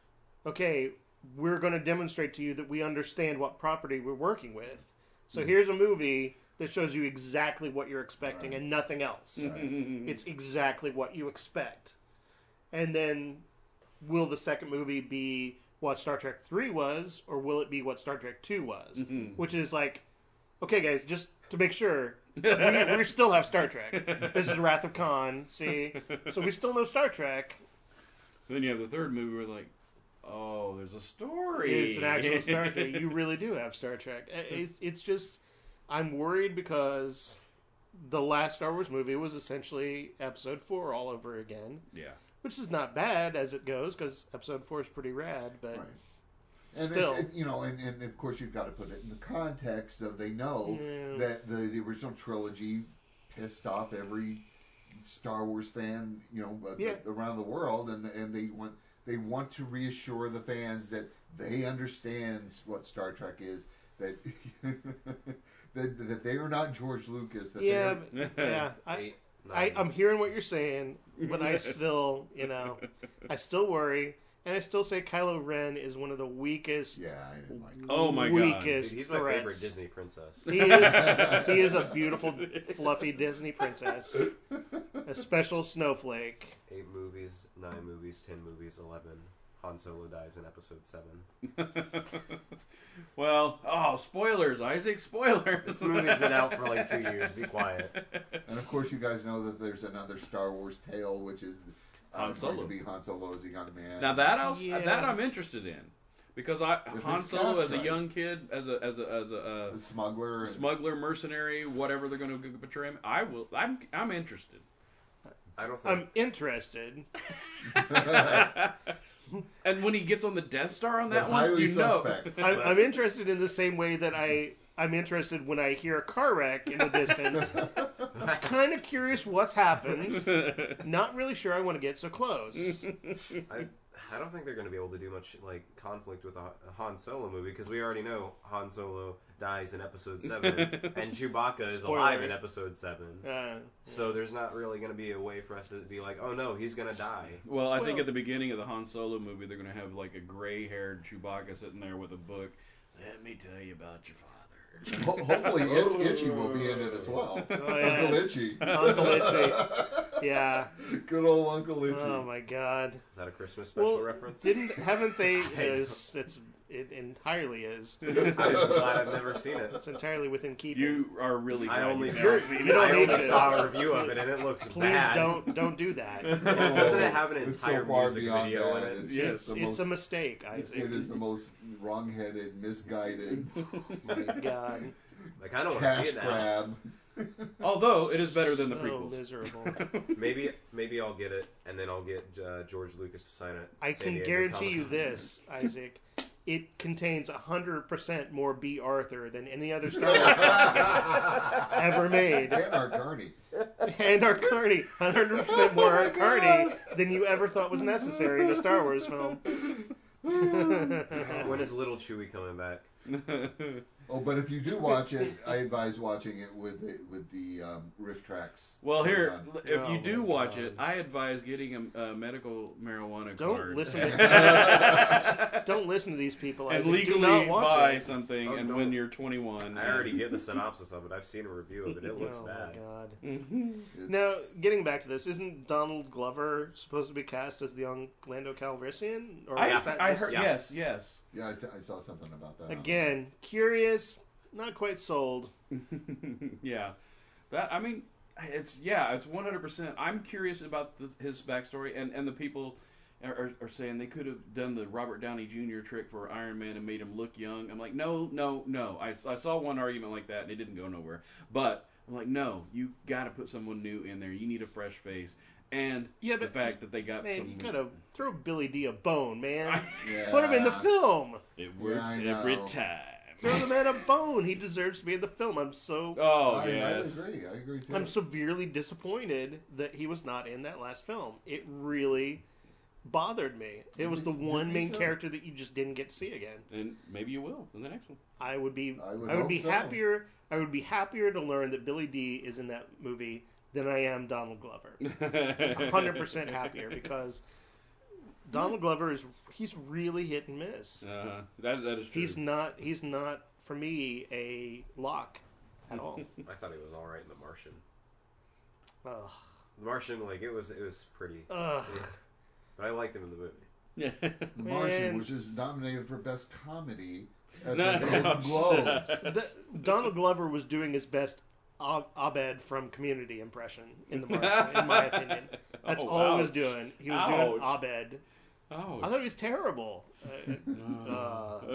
okay, we're going to demonstrate to you that we understand what property we're working with. So here's a movie that shows you exactly what you're expecting and nothing else. It's exactly what you expect. And then, will the second movie be what Star Trek three was, or will it be what Star Trek two was? Which is like, okay, guys, just to make sure, we, we still have Star Trek. This is Wrath of Khan, see? So we still know Star Trek. Then you have the third movie where like, oh, there's a story. It's an actual Star Trek. You really do have Star Trek. It's, it's just, I'm worried because the last Star Wars movie was essentially Episode four all over again. Yeah. Which is not bad as it goes, because Episode four is pretty rad, but... Right. And Still. it's, you know, and, and of course you've got to put it in the context of they know Yeah. that the, the original trilogy pissed off every Star Wars fan, you know, uh, Yeah. around the world, and and they want they want to reassure the fans that they understand what Star Trek is, that that, that they are not George Lucas. That Yeah, they're, but- yeah. I, They, I, I'm hearing what you're saying, but I still, you know, I still worry, and I still say Kylo Ren is one of the weakest. Yeah, I didn't like it. Oh my god. weakest Dude, he's my threats. favorite Disney princess. He is. He is a beautiful, fluffy Disney princess, a special snowflake. Eight movies, nine movies, ten movies, eleven. Han Solo dies in episode seven. Well, oh, spoilers, Isaac, spoilers. This movie's been out for like two years. Be quiet. And of course, you guys know that there's another Star Wars tale, which is uh, Han going Solo. to be Han Solo as a young man. Now that I'll, Yeah. that I'm interested in, because I If Han it's Solo cast as a right. young kid, as a as a as a uh, the smuggler. and- smuggler, mercenary, whatever they're going to portray him, I will. I'm I'm interested. I don't think. I'm interested. And when he gets on the Death Star on that But one, highly you know. suspect. I'm, I'm interested in the same way that I I'm interested when I hear a car wreck in the distance. Kind of curious what's happened. Not really sure I want to get so close. I, I don't think they're going to be able to do much like conflict with a, a Han Solo movie because we already know Han Solo dies in Episode Seven and Chewbacca is Spoiler. alive in Episode Seven. Uh, So there's not really going to be a way for us to be like, oh no, he's going to die. Well, I think Well- at the beginning of the Han Solo movie, they're going to have like a gray-haired Chewbacca sitting there with a book. Let me tell you about your father. Ho- hopefully, Itch- Itchy will be in it as well. Oh, yes. Uncle Itchy. Uncle Itchy. Yeah. Good old Uncle Itchy. Oh my God. Is that a Christmas special Well, reference? didn't haven't they? I It's, it's it entirely is. I'm glad I've never seen it. It's entirely within keeping. You are really glad I only, you've saw, never seen You don't I need only to. saw a review of it and it looks Please bad. don't don't do that. Doesn't it have an It's entire so far music beyond video that. in it? It's, Yes. just the It's most, a mistake, Isaac. it is the most wrong-headed, misguided My God. Like I don't want to see cash it now. grab. Although it is better than the So prequels. miserable. Maybe maybe I'll get it and then I'll get uh, George Lucas to sign it. I San can Diego guarantee you Comic-Con. this, Isaac. It contains one hundred percent more B. Arthur than any other Star Wars film ever made. And our Carney. And our Carney. one hundred percent more our Carney than you ever thought was necessary in a Star Wars film. When is Little Chewie coming back? Oh, but if you do watch it, I advise watching it with the, with the um, riff tracks. Well, here, on. if Oh you do my watch God. it, I advise getting a, a medical marijuana Don't card. listen to Don't listen to these people, and Isaac. legally do not watch buy it. something, Oh, and don't. when you're twenty-one, I already get the synopsis of it. I've seen a review of it. It looks Oh bad. my God. It's- Now, getting back to this, isn't Donald Glover supposed to be cast as the young Lando Calrissian? Or I, is that I just- heard Yeah. yes, yes. yeah, I, th- I saw something about that. Again, curious, not quite sold. Yeah, that I mean, it's yeah, it's one hundred percent. I'm curious about the, his backstory, and, and the people are, are, are saying they could have done the Robert Downey Junior trick for Iron Man and made him look young. I'm like, no, no, no. I, I saw one argument like that, and it didn't go nowhere. But I'm like, no, you got to put someone new in there. You need a fresh face, and Yeah, the but- fact that they got Man, some. you gotta throw Billy D a bone, man. Yeah. Put him in the film. It Yeah, works I every know. time. Throw the man a bone. He deserves to be in the film. I'm so Oh I, yes. I agree. I agree too. I'm severely disappointed that he was not in that last film. It really bothered me. It was the Me- one me main too. character that you just didn't get to see again. And maybe you will in the next one. I would be I would I would hope be so. happier I would be happier to learn that Billy D is in that movie than I am Donald Glover. one hundred percent happier because Donald Glover is he's really hit and miss. Uh, that that is true. He's not he's not for me a lock at all. I thought he was all right in The Martian. Ugh. The Martian, like it was, it was pretty. Ugh. Yeah. But I liked him in the movie. Yeah. The Martian, Man. which is nominated for Best Comedy at No, the Golden no. Globes. The- Donald Glover was doing his best Ab- Abed from Community impression in the Martian, in my opinion. That's Oh, all he was ouch. doing. He was doing Ouch. Abed. Oh. I thought he was terrible. Uh, uh,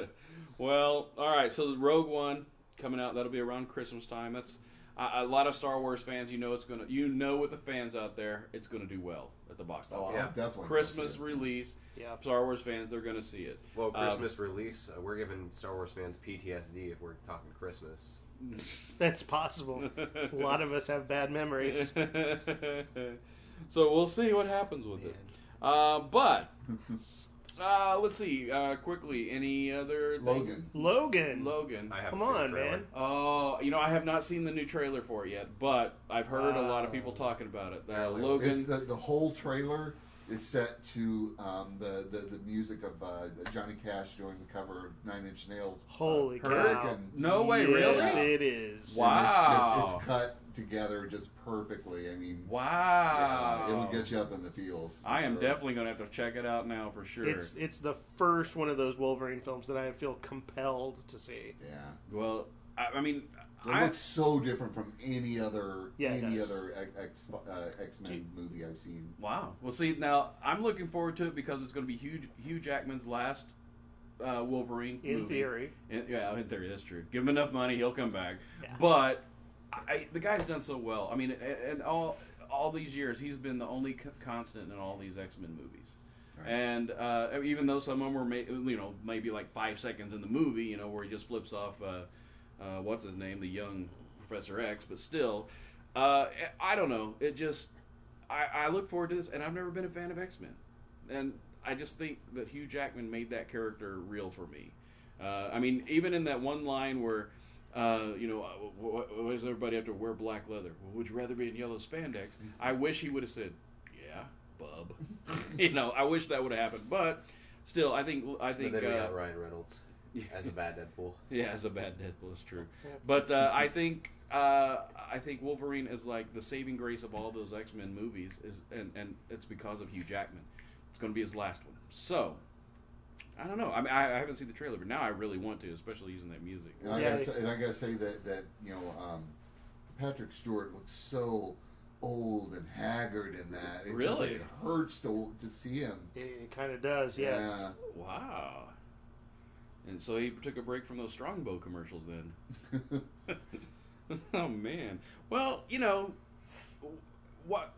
Well, all right. So the Rogue One coming out. That'll be around Christmas time. That's uh, a lot of Star Wars fans. You know it's gonna. You know with the fans out there, it's gonna do well at the box Oh, office. I'll Yeah. definitely. Christmas go see it. release. yeah. Star Wars fans, they're gonna see it. Well, Um, Christmas release, uh, we're giving Star Wars fans P T S D if we're talking Christmas. That's possible. A lot of us have bad memories. So we'll see what happens with it. Uh, but Uh, let's see. Uh, quickly, any other thing? Logan. Logan. Logan. I haven't Come seen on, the trailer. man. Oh, you know, I have not seen the new trailer for it yet, but I've heard a lot of people Wow. talking about it. Uh, Apparently. Logan. It's the, the whole trailer is set to um, the, the, the music of uh, Johnny Cash doing the cover of Nine Inch Nails. uh, Holy cow. Hurricane. No way, Yes, really? it is. And Wow. It's, just, it's cut together just perfectly. I mean, Wow. yeah, it will get you up in the feels. for I am sure. definitely going to have to check it out now for sure. It's it's the first one of those Wolverine films that I feel compelled to see. Yeah. Well, I, I mean, It I, looks so different from any other Yeah, it any does. other X uh, X Men movie I've seen. wow. Well, see, now I'm looking forward to it because it's going to be Hugh, Hugh Jackman's last uh, Wolverine In movie. theory. In, yeah, in theory, that's true. Give him enough money, he'll come back. Yeah. But I, the guy's done so well. I mean, and, and all all these years, he's been the only co- constant in all these X Men movies. Right. And uh, even though some of them were, may, you know, maybe like five seconds in the movie, you know, where he just flips off, uh, uh, what's his name, the young Professor X, but still, uh, I don't know. It just, I, I look forward to this, and I've never been a fan of X Men, and I just think that Hugh Jackman made that character real for me. Uh, I mean, even in that one line where, uh, you know, why why does everybody have to wear black leather? Well, would you rather be in yellow spandex? I wish he would have said, "Yeah, bub." you know, I wish that would have happened, but still, I think I But think then we uh, got Ryan Reynolds as a bad Deadpool. yeah, as a bad Deadpool is true, but uh, I think uh, I think Wolverine is like the saving grace of all those X Men movies, is and and it's because of Hugh Jackman. It's going to be his last one, so. I don't know. I mean, I, I haven't seen the trailer, but now I really want to, especially using that music. And I, Yeah. gotta say, and I gotta say that that you know um, Patrick Stewart looks so old and haggard in that. It Really? just, it hurts to to see him. It, it kind of does, yes. Yeah. Wow. And so he took a break from those Strongbow commercials then. Oh man. Well, you know, what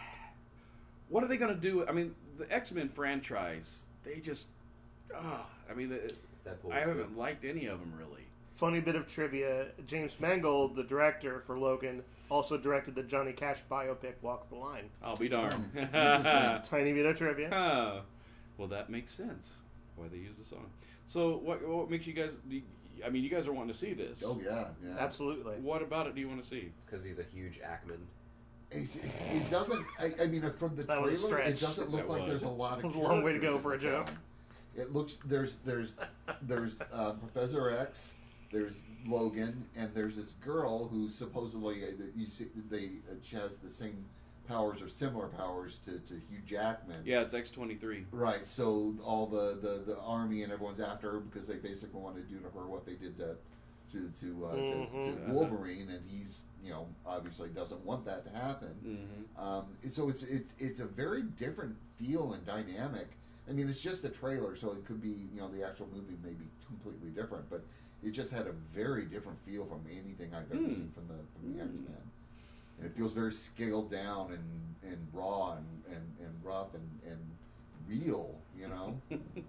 what are they going to do? I mean, the X-Men franchise, they just ah, I mean, it, Deadpool. I was haven't good. liked any of them really. Funny bit of trivia: James Mangold, the director for Logan, also directed the Johnny Cash biopic "Walk the Line." I'll be darned. Interesting. Tiny bit of trivia. Ah, well, that makes sense why they use the song. So, what what makes you guys? do you- I mean, you guys are wanting to see this. Oh yeah, yeah. Absolutely. What about it do you want to see? It's because he's a huge Ackman. It, it doesn't. I, I mean, from the That was a trailer, it stretch. doesn't look That like was. there's a lot of. It was a long way to characters go in for the a joke. film. It looks there's there's there's uh, Professor X, there's Logan, and there's this girl who supposedly uh, you see, they uh, she has the same powers or similar powers to, to Hugh Jackman. Yeah, it's X twenty-three. Right. So all the, the, the army and everyone's after her because they basically want to do to her what they did to to to, uh, Mhm. to, to Wolverine, and he's you know obviously doesn't want that to happen. Mm-hmm. Um, and so it's it's it's a very different feel and dynamic. I mean, it's just a trailer, so it could be you know the actual movie may be completely different, but it just had a very different feel from anything I've ever Hmm. seen from the from the X Men. And it feels very scaled down and, and raw and, and, and rough and, and real, you know.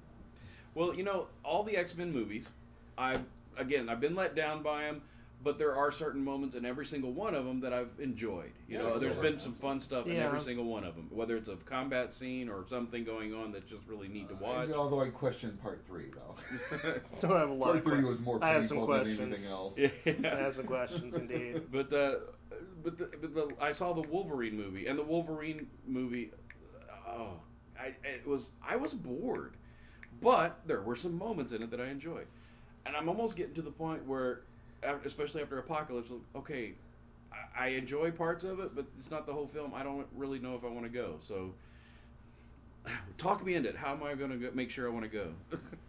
Well, you know, all the X-Men movies, I again, I've been let down by them, but there are certain moments in every single one of them that I've enjoyed. You Yeah, know, there's so- been some fun stuff in Yeah. every single one of them, whether it's a combat scene or something going on that's just really neat to watch. Uh, although I question part three, though. Don't have a lot part of three que- was more I have some painful than questions. anything else. I yeah. have some questions indeed. But the, but the, but the, I saw the Wolverine movie, and the Wolverine movie, oh, I it was I was bored, but there were some moments in it that I enjoyed, and I'm almost getting to the point where, af- especially after Apocalypse, okay, I, I enjoy parts of it, but it's not the whole film. I don't really know if I want to go. So, talk me into it. How am I going to make sure I want to go?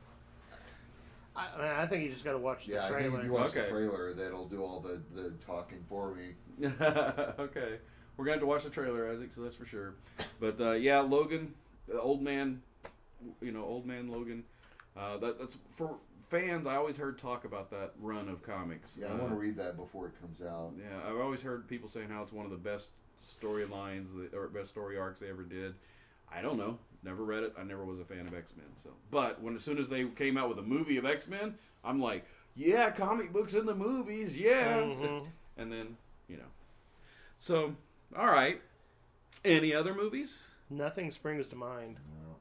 I, I mean, I think you just got to watch the Yeah, I think trailer. if you watch Okay. the trailer, that'll do all the, the talking for me. Okay, we're gonna have to watch the trailer, Isaac. So that's for sure. But uh, yeah, Logan, uh, old man, you know, old man Logan. Uh, that, that's for fans. I always heard talk about that run of comics. Yeah, I uh, want to read that before it comes out. Yeah, I've always heard people saying how it's one of the best storylines that- or best story arcs they ever did. I don't know. Never read it. I never was a fan of X Men. So, but when as soon as they came out with a movie of X Men, I'm like, yeah, comic books in the movies, yeah. Mhm. And then, you know. So, all right. Any other movies? Nothing springs to mind.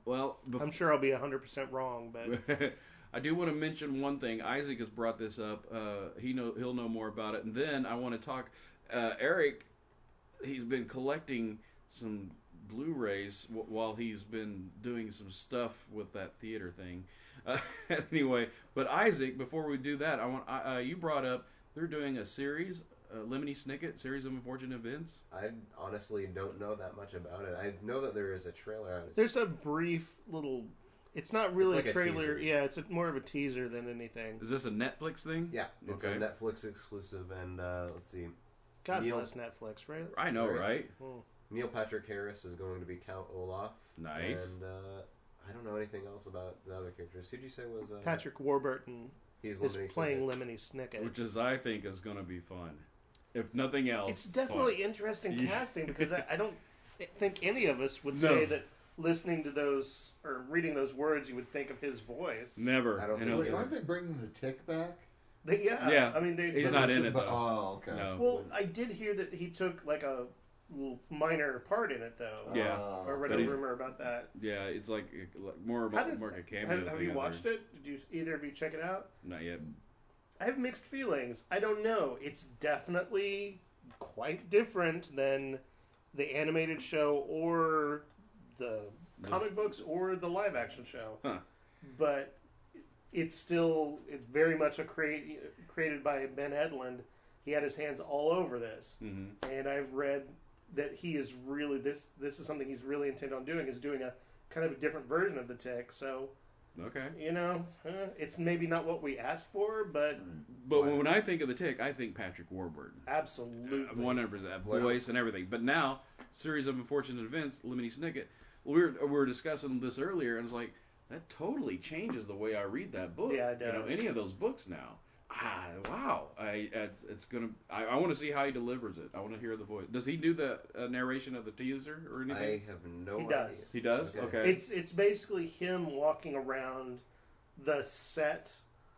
Well, bef- I'm sure I'll be one hundred percent wrong, but I do want to mention one thing. Isaac has brought this up. Uh, he know he'll know more about it. And then I want to talk. Uh, Eric, he's been collecting some Blu-rays w- while he's been doing some stuff with that theater thing. Uh, anyway, but Isaac, before we do that, I want uh, you brought up they're doing a series, uh, Lemony Snicket, series of unfortunate events. I honestly don't know that much about it. I know that there is a trailer out. there's a brief little. It's not really It's like a a trailer. teaser. yeah, it's a, more of a teaser than anything. Is this a Netflix thing? Yeah, it's Okay. a Netflix exclusive, and uh, let's see, God Neil- bless Netflix, right? I know, Right. right? Hmm. Neil Patrick Harris is going to be Count Olaf. Nice. And uh, I don't know anything else about the other characters. Who'd you say was uh, Patrick Warburton He's is Lemony playing Snicket. Lemony Snicket. Which is, I think, is going to be fun. If nothing else, It's definitely fun. interesting Yeah. casting because I, I don't think any of us would No. say that listening to those or reading those words you would think of his voice. Never. I don't You think know, Wait, aren't they bringing the Tick back? They, yeah, Yeah. I mean, they. He's they- not in it, But, though. oh, okay. No. Well, I did hear that he took like a little minor part in it though. Yeah. Oh, Or read But a he- rumor about that. Yeah, it's like, like more How about did- more like a cameo. Have, have thing, you I watched heard. it? Did you either of you check it out? Not yet. I have mixed feelings. I don't know. It's definitely quite different than the animated show or the comic books or the live action show. Huh. But it's still it's very much a create, created by Ben Edlund. He had his hands all over this. Mm-hmm. And I've read that he is really this this is something he's really intent on doing is doing a kind of a different version of the Tick. So, Okay. you know, eh, it's maybe not what we asked for, but But when I think of the Tick, I think Patrick Warburton. absolutely. One hundred percent Well- voice and everything. But now, series of unfortunate events, Lemony Snicket. We were, we were discussing this earlier, and it's like that totally changes the way I read that book. Yeah, it You know, does. any of those books now. Ah, wow! I, I it's gonna. I, I want to see how he delivers it. I want to hear the voice. Does he do the uh, narration of the teaser or anything? I have no He idea. does. He does. Okay. Okay. It's it's basically him walking around the set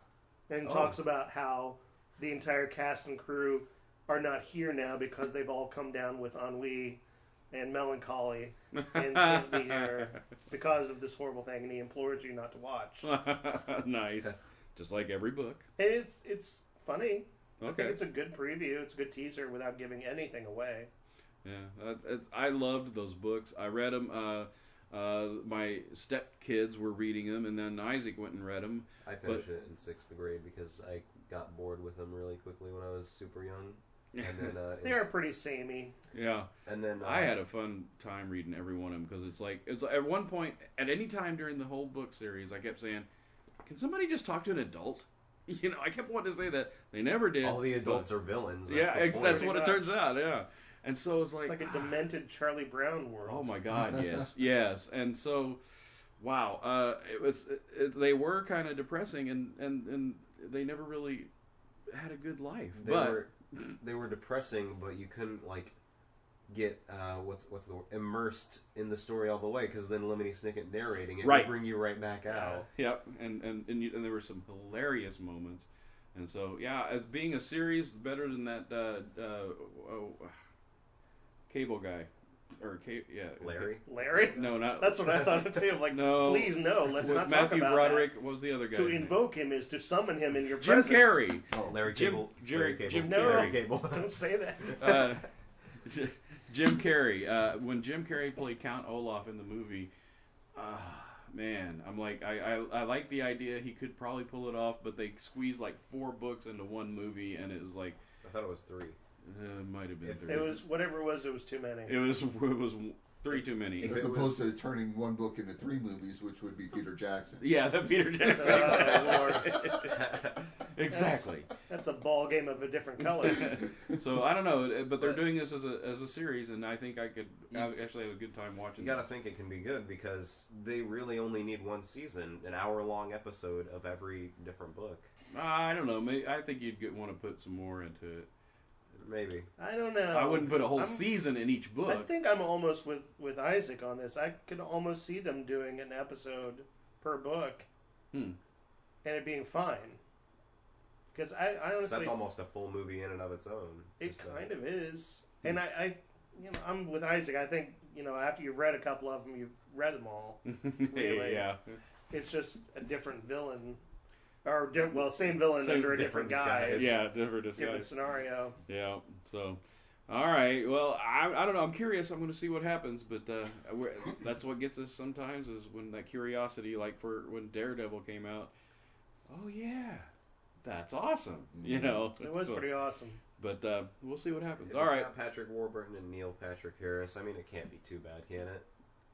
and Oh. talks about how the entire cast and crew are not here now because they've all come down with ennui and melancholy and can't be here because of this horrible thing, and he implores you not to watch. Nice. Just like every book. And it's it's funny. I Okay. think it's a good preview. It's a good teaser without giving anything away. Yeah, that, it's, I loved those books. I read them. Uh, uh, my step kids were reading them, and then Isaac went and read them. I finished it in sixth grade because I got bored with them really quickly when I was super young. And then, uh, They are pretty samey. Yeah, and then uh, I had a fun time reading every one of them because it's like it's at one point at any time during the whole book series, I kept saying, "Can somebody just talk to an adult?" You know, I kept wanting to say that. They never did. all the but- adults are villains. That's yeah, the ex- point. that's what it Pretty turns out. Yeah, and so it's like, It's like a demented Charlie Brown world. oh my God, yes, yes, and so, wow, uh, it was. It, it, they were kind of depressing, and, and and they never really had a good life. They but were they were depressing, but you couldn't like get uh, what's what's the word? Immersed in the story all the way because then Lemony Snicket narrating it Right. would bring you right back out. Yep, and and and, you, and there were some hilarious moments, and so yeah, as being a series better than that uh, uh, oh, cable guy or ca- yeah Larry, Larry? No, not That's what I thought too. I'm like, No. please no, let's with not talk Matthew about Broderick. What was the other guy? that. To invoke him is to summon him in your Jim presence. Carrey. Oh, Larry Jim- Cable, Jerry- Larry Cable, Jim No. Larry Cable. Don't say that. uh, Jim Carrey. Uh, when Jim Carrey played Count Olaf in the movie, uh, man, I'm like, I, I I like the idea. He could probably pull it off, but they squeezed like four books into one movie, and it was like, I thought it was three. uh, might have been If three. It was whatever it was. It was too many. It was it was three too many. If As it opposed was- to turning one book into three movies, which would be Peter Jackson. Yeah, the Peter Jackson. Oh, Exactly. That's a ball game of a different color. So I don't know, but they're doing this as a as a series, and I think I could I would actually have a good time watching. You got to think it can be good because they really only need one season, an hour-long episode of every different book. Uh, I don't know. Maybe, I think you'd get, want to put some more into it. Maybe. I don't know. I wouldn't put a whole I'm- season in each book. I think I'm almost with with Isaac on this. I could almost see them doing an episode per book, Hmm. and it being fine. Because I, I So honestly, that's almost a full movie in and of its own. it Just, uh, kind of is, and I, I you know, I'm with Isaac. I think, you know, after you've read a couple of them, you've read them all. Really. Yeah. It's just a different villain. Or, di- well, same villain Same under a different, different guy. disguise. Yeah, different disguise. Different scenario. Yeah. So, all right. Well, I, I don't know. I'm curious. I'm going to see what happens, but uh, we're, that's what gets us sometimes is when that curiosity, like for when Daredevil came out. Oh yeah, that's awesome. You know, It was So- pretty awesome. But uh, we'll see what happens. If All it's right. not Patrick Warburton and Neil Patrick Harris, I mean, it can't be too bad, can it?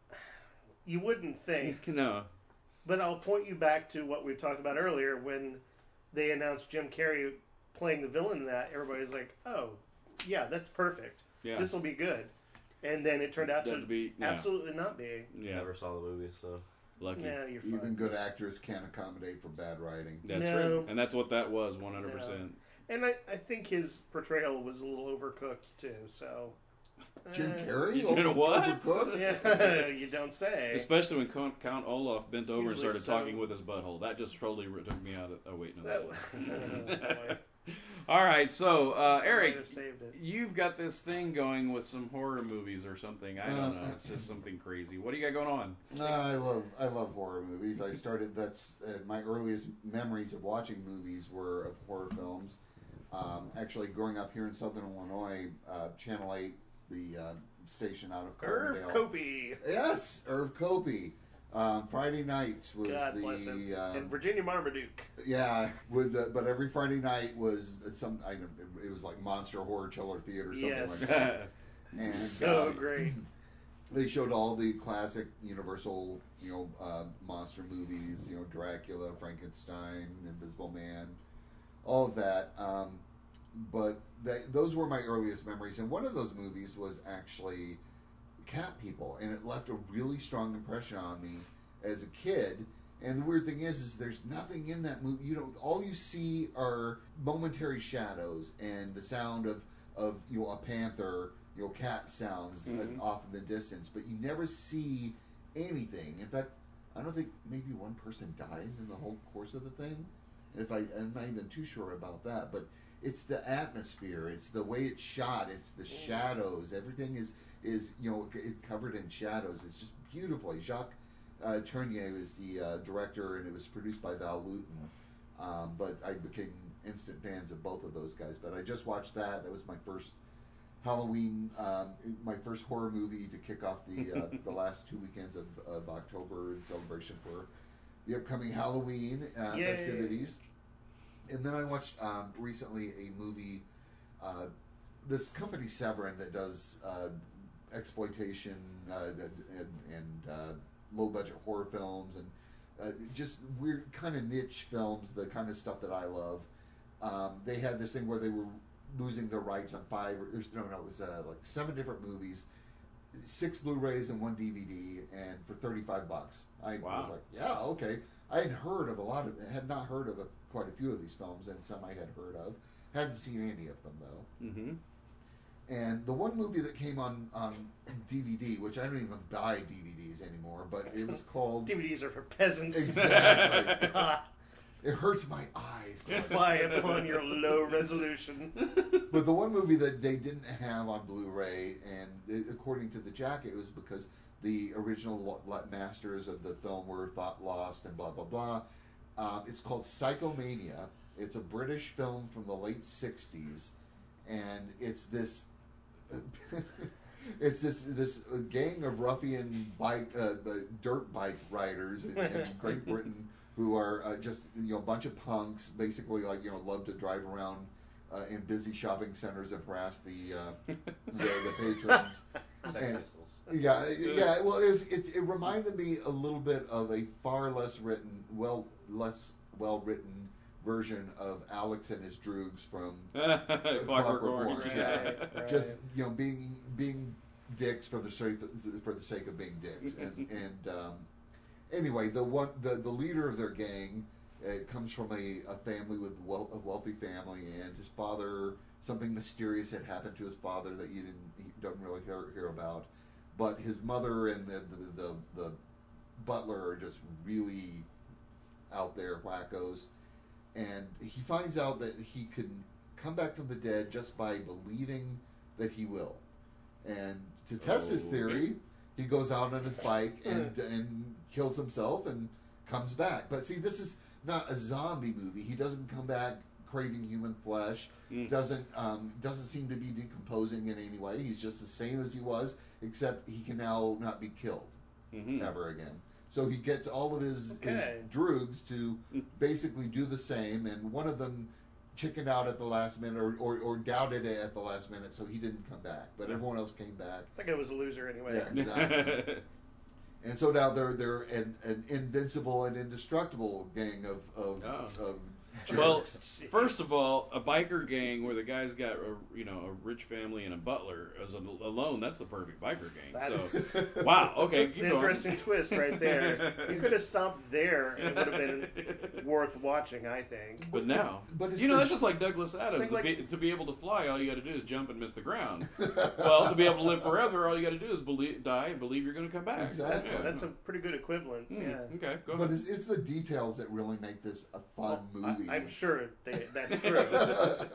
You wouldn't think. No. But I'll point you back to what we talked about earlier when they announced Jim Carrey playing the villain in that. Everybody's like, oh, yeah, that's perfect. Yeah. This will be good. And then it turned out to That'd be- yeah. absolutely not be. Yeah. Never saw the movie, so. Lucky. Yeah, you're fine. Even good actors can't accommodate for bad writing. That's No. right. And that's what that was, one hundred percent. And I, I think his portrayal was a little overcooked, too, so... Jim eh, Carrey? You know what? Overcooked? Yeah, you don't say. Especially when Count, Count Olaf bent It's over and usually started so. talking with his butthole. That just totally took me out of... Oh, wait, no. That, That oh, boy. All right, so, uh, I Eric, might have saved it. you've got this thing going with some horror movies or something. I don't Uh, know. It's just something crazy. What do you got going on? No, I love I love horror movies. I started. That's uh, my earliest memories of watching movies were of horror films. Um, actually, growing up here in Southern Illinois, uh, Channel Eight, the uh, station out of Irv Carbondale. Copey. Yes, Irv Copey. Um, Friday nights was God the bless him. um, And Virginia Marmaduke. yeah, was uh, but every Friday night was some. I don't, it was like Monster Horror Chiller Theater, something Yes. like that. And So um, great. they showed all the classic Universal, you know, uh, monster movies. You know, Dracula, Frankenstein, Invisible Man, all of that. Um, but that, those were my earliest memories, and one of those movies was actually Cat People, and it left a really strong impression on me as a kid. And the weird thing is, is there's nothing in that movie. You know, all you see are momentary shadows and the sound of, of you know, a panther, you know, cat sounds Mhm. off in the distance, but you never see anything. In fact, I don't think maybe one person dies in the whole course of the thing. And if I, I'm not even too sure about that, but it's the atmosphere, it's the way it's shot, it's the shadows. Everything is is you know c- covered in shadows. It's just beautifully. Jacques uh, Tournier was the uh, director, and it was produced by Val Lewton. Um, but I became instant fans of both of those guys. But I just watched that. That was my first Halloween, um, my first horror movie to kick off the uh, the last two weekends of, of October in celebration for the upcoming Halloween uh, Yay. festivities. And then I watched um, recently a movie, uh, this company Severin that does uh, exploitation uh, and, and uh, low budget horror films and uh, just weird kind of niche films, the kind of stuff that I love. Um, they had this thing where they were losing their rights on five, or no, no, it was uh, like seven different movies, six Blu-rays and one D V D, and for thirty-five bucks. I Wow. was like, yeah, okay. I had heard of a lot of, had not heard of a, quite a few of these films, and some I had heard of. Hadn't seen any of them though. Mm-hmm. And the one movie that came on on D V D, which I don't even buy D V Ds anymore, but it was called D V Ds are for peasants. exactly. God, It hurts my eyes. fly upon your low resolution. But the one movie that they didn't have on Blu-ray, and it, according to the jacket, it was because the original lo- lo- masters of the film were thought lost and blah blah blah. Um, it's called Psychomania. It's a British film from the late sixties, and it's this. It's this this gang of ruffian bike uh, uh, dirt bike riders in, in Great Britain who are uh, just you know a bunch of punks, basically like you know love to drive around uh, in busy shopping centers and harass the uh, the, the patrons. Sex And- Pistols. Yeah, yeah. Well, it was. It, it reminded me a little bit of a far less written, well, less well written version of Alex and his Droogs from Clockwork Clockwork Orange. Orange, Yeah. Right, right. just you know being being dicks for the sake for the sake of being dicks and and um, anyway the one the, the leader of their gang uh, comes from a, a family with wel- a wealthy family, and his father, something mysterious had happened to his father that you didn't you don't really hear, hear about, but his mother and the the, the the butler are just really out there wackos. And he finds out that he can come back from the dead just by believing that he will. And to test his Oh, theory, he goes out on his bike and and kills himself and comes back. But see, this is not a zombie movie. He doesn't come back craving human flesh. Mm. Doesn't um, doesn't seem to be decomposing in any way. He's just the same as he was, except he can now not be killed Mhm. ever again. So he gets all of his, Okay. his droogs to basically do the same, and one of them chickened out at the last minute or, or, or doubted it at the last minute, so he didn't come back. But everyone else came back. I think I was a loser anyway. Yeah, exactly. And so now they're they're an, an invincible and indestructible gang of of, Oh. of Well, jerks. first of all, a biker gang where the guy's got a you know a rich family and a butler as a, alone, that's the perfect biker gang. That so, is- wow, okay, It's keep an going. interesting twist right there. You could have stopped there and it would have been worth watching, I think. But now, But it's you know, the- that's just like Douglas Adams. Think To, like- be, to be able to fly, all you got to do is jump and miss the ground. Well, to be able to live forever, all you got to do is believe, die and believe you're going to come back. Exactly. That's a pretty good equivalence, Hmm, yeah. Okay, go But ahead. it's, it's the details that really make this a fun I, movie. I'm sure they, that's true. the,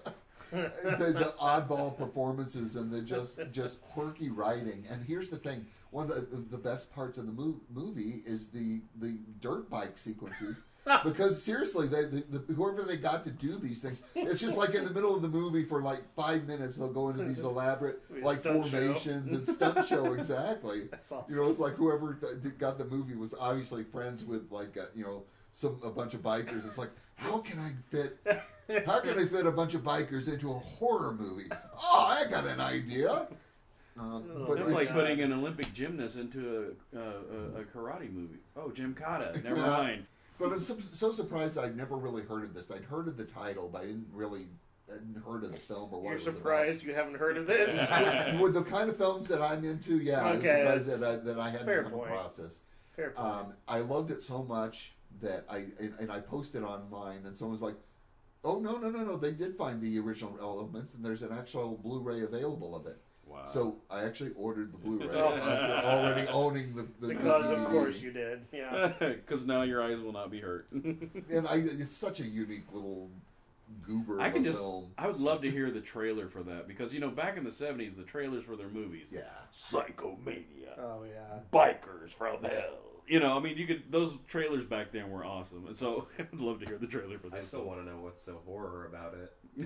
the oddball performances and the just just quirky writing. And here's the thing: one of the, the best parts of the mov- movie is the the dirt bike sequences. Because seriously, they, the, the, whoever they got to do these things, it's just like in the middle of the movie for like five minutes, they'll go into these elaborate like Stunt show. formations and stunt show. Exactly. That's awesome. You know, it's like whoever th- got the movie was obviously friends with like uh, you know some a bunch of bikers. It's like, how can I fit? How can I fit a bunch of bikers into a horror movie? Oh, I got an idea. Um, but It's it's, like putting an Olympic gymnast into a, a, a, a karate movie. Oh, Jim Kata. Never Yeah. mind. but I'm so, so surprised I'd never really heard of this. I'd heard of the title, but I didn't really I hadn't heard of the film or what You're it was surprised you haven't heard of this? about. With the kind of films that I'm into, yeah, I was Okay, surprised that's that I, that I hadn't fair come point. across this. Fair point. Um, I loved it so much that I and, and I posted online, and someone was like, "Oh no, no, no, no! They did find the original elements, and there's an actual Blu-ray available of it." Wow. So I actually ordered the Blu-ray Oh. after already owning the, the because the of D V D. course you did. Yeah. Because now your eyes will not be hurt. And I, it's such a unique little goober I of can a just. film. I would love to hear the trailer for that because you know back in the seventies, the trailers for their movies. Yeah. Psychomania. Oh yeah. Bikers from hell. You know, I mean, you could. Those trailers back then were awesome, and so I'd love to hear the trailer for I this. still want to know what's so horror about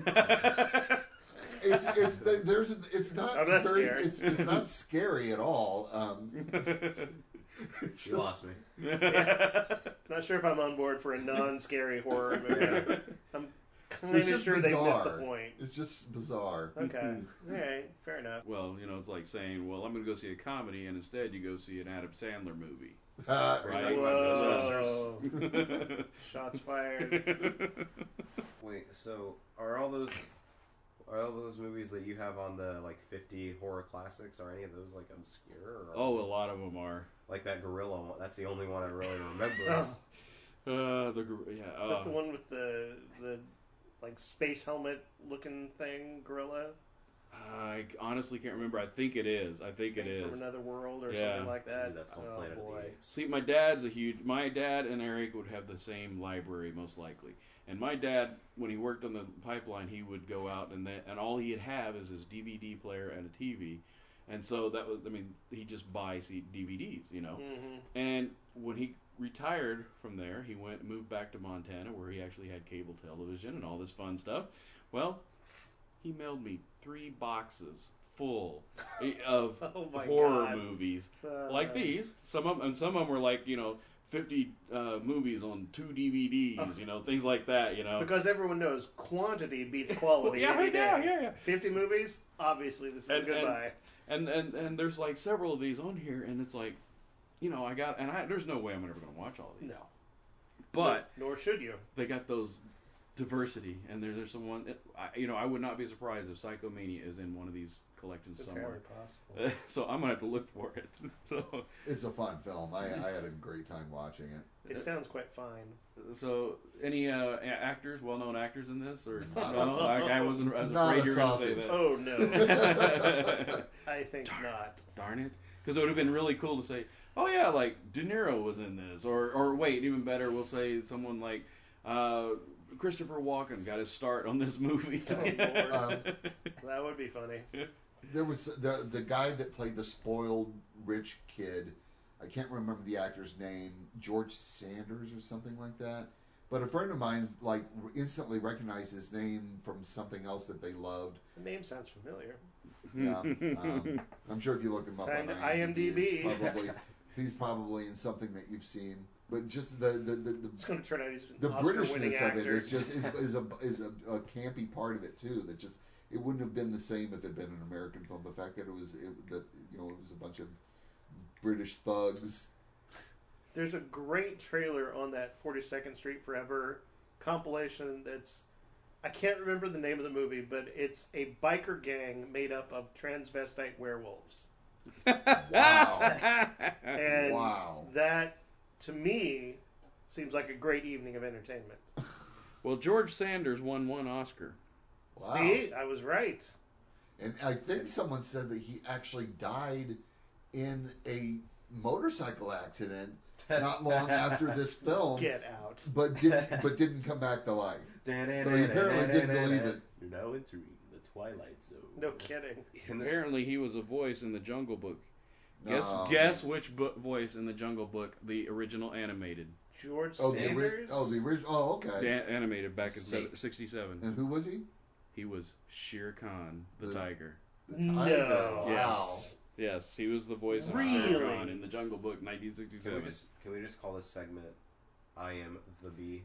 it. It's it's there's it's not I'm not very scared. it's, it's not scary at all. Um, it's You just- lost me. Not sure if I'm on board for a non-scary horror movie. I'm kind It's of just sure they've missed the bizarre. point. It's just bizarre. Okay. All right. Fair enough. Well, you know, it's like saying, "Well, I'm going to go see a comedy," and instead you go see an Adam Sandler movie. Uh, Right. Whoa. Shots fired. Wait, so are all those are all those movies that you have on the like fifty horror classics? Are any of those like obscure? Or Oh, a lot of them are. like that gorilla one. That's the only one I really remember. Oh, Uh, the gor- yeah. is that Uh, the one with the the like space helmet looking thing, gorilla? I honestly can't remember. I think it is. I think it Thing is. From another world or Yeah. something like that. Ooh, that's called oh, Planet of boy. the Apes. See, my dad's a huge. My dad and Eric would have the same library, most likely. And my dad, when he worked on the pipeline, he would go out and that, and all he'd have is his D V D player and a T V. And so that was, I mean, he just buy C- D V Ds, you know. Mhm. And when he retired from there, he went moved back to Montana, where he actually had cable television and all this fun stuff. Well, he mailed me three boxes full of Oh my horror God. movies Uh, like these. Some of 'em- and some of them were like, you know, fifty uh, movies on two D V Ds, you know, things like that, you know. Because everyone knows quantity beats quality Yeah, any day. yeah, yeah, yeah. Fifty movies, obviously this is And- a goodbye. And, and and there's like several of these on here, and it's like, you know, I got, and I, there's no way I'm ever going to watch all of these. No. But nor, nor should you. they got those diversity, and there, there's someone, I, you know, I would not be surprised if Psychomania is in one of these collections It's somewhere. entirely possible. So I'm gonna have to look for it. So, It's a fun film. I, I had a great time watching it. It sounds quite fine. so any uh, a- actors, well-known actors in this, or Not no? Like, I wasn't. I was Not afraid a you were going to say sausage. that. Oh no, I think not. Darn it! Because it would have been really cool to say, "Oh yeah, like De Niro was in this," or or wait, even better, we'll say someone like uh, Christopher Walken got his start on this movie. Oh, Lord. Um, That would be funny. there was the the guy that played the spoiled rich kid. I can't remember the actor's name, George Sanders or something like that. But a friend of mine like instantly recognized his name from something else that they loved. The name sounds familiar. Yeah, um, I'm sure if you look him up Time on to IMDb, IMDb. it's probably he's probably in something that you've seen. But just the the the, the It's going to turn out he's the an Oscar-winning Britishness of it actor. is just is, is a is a, a campy part of it too. That just it wouldn't have been the same if it had been an American film. The fact that it was it, that you know it was a bunch of British thugs. There's a great trailer on that forty-second Street Forever compilation that's I can't remember the name of the movie, but it's a biker gang made up of transvestite werewolves. Wow. And Wow. that, to me, seems like a great evening of entertainment. Well, George Sanders won one Oscar. Wow. See? I was right. And I think someone said that he actually died in a motorcycle accident not long after this film, Get out. but didn't but didn't come back to life. So he apparently didn't believe it. You're now entering the Twilight Zone. No kidding. Can this, Apparently, he was a voice in the Jungle Book. Guess No. guess which book voice in the Jungle Book, the original animated, George Oh, the, ori- Sanders? oh, the original. Oh, okay. the animated back in Snake. sixty-seven. And who was he? He was Shere Khan, the The- tiger. The No. Tiger. Wow. Yes, he was the voice of Really? Shere Khan in the Jungle Book, nineteen can we sixty-seven. just can we just call this segment I am the bee?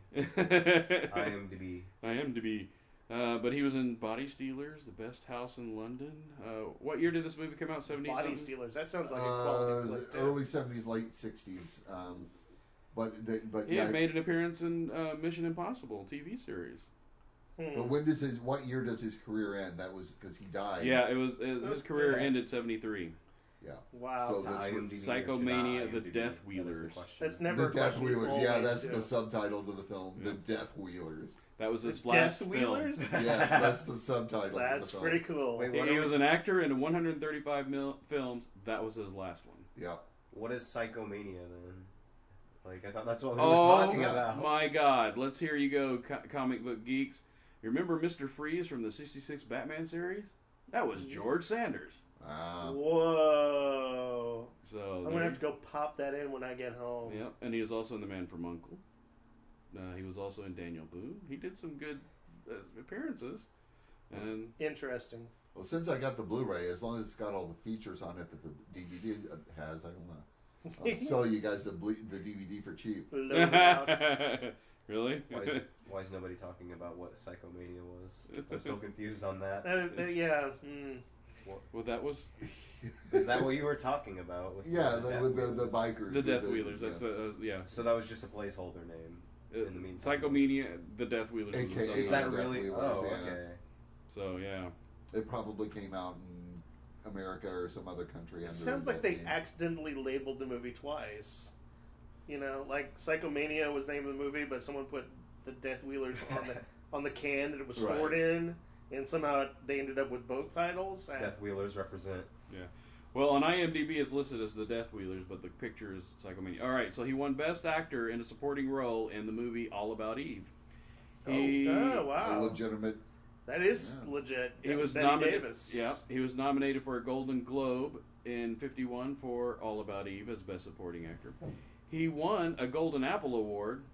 I am the bee. I am to be. Uh, but he was in Body Stealers, The Best House in London. Uh, what year did this movie come out? seventy Body something? Stealers. That sounds like a Uh, quality flick. too. early seventies, late sixties. Um, but the, but He yeah. had made an appearance in uh, Mission Impossible T V series. Hmm. But when does his what year does his career end? That was because he died. Yeah, it was it, his career Okay. ended seventy-three. Yeah. Wow. So this was Psychomania, the IMDb? Death That is the Wheelers. question. That's never The a Death question you Wheelers. Yeah, always that's do. the subtitle to the film. Yeah. The Death Wheelers. That was his The last Death film. Wheelers? Yes, that's the subtitle. That's to the film. pretty cool. Wait, He, What he are we- was an actor in one hundred thirty-five mil- films. That was his last one. Yeah. What is Psychomania then? Like I thought that's what we were Oh talking about. my God! Let's hear you go, co- comic book geeks. You remember Mister Freeze from the sixty-six Batman series? That was George Sanders. Wow. Whoa. So I'm there going to you- have to go pop that in when I get home. Yep, and he was also in The Man from U N C L E. Uh, he was also in Daniel Boone. He did some good uh, appearances. And Interesting. Well, since I got the Blu-ray, as long as it's got all the features on it that the D V D has, I don't know. I'll sell you guys the, ble- the D V D for cheap. Load it out. really? Why is, why is nobody talking about what Psychomania was? I'm so confused on that. Uh, uh, yeah. Mm. Well, that was Is that what you were talking about? With Yeah, the the, Death with the, the Wheelers? bikers. the with Death the- Wheelers. That's yeah. uh, uh, yeah. So that was just a placeholder name. Uh, In the meantime. Psychomania, the Death Wheelers. Was A K A the Is subtitle. that Death really? Wheelers, Oh, yeah. okay. So yeah. It probably came out in America or some other country. It under sounds that like they name. accidentally labeled the movie twice. You know, like Psychomania was the name of the movie, but someone put the Death Wheelers on the on the can that it was Right. stored in, and somehow they ended up with both titles. And Death Wheelers represent. Yeah. Well, on IMDb it's listed as the Death Wheelers, but the picture is Psychomania. All right, so he won Best Actor in a Supporting Role in the movie All About Eve. He, oh, A wow, legitimate. that is Yeah. legit. he was Betty nominated. Davis. Yeah, he was nominated for a Golden Globe in fifty-one for All About Eve as Best Supporting Actor. He won a Golden Apple Award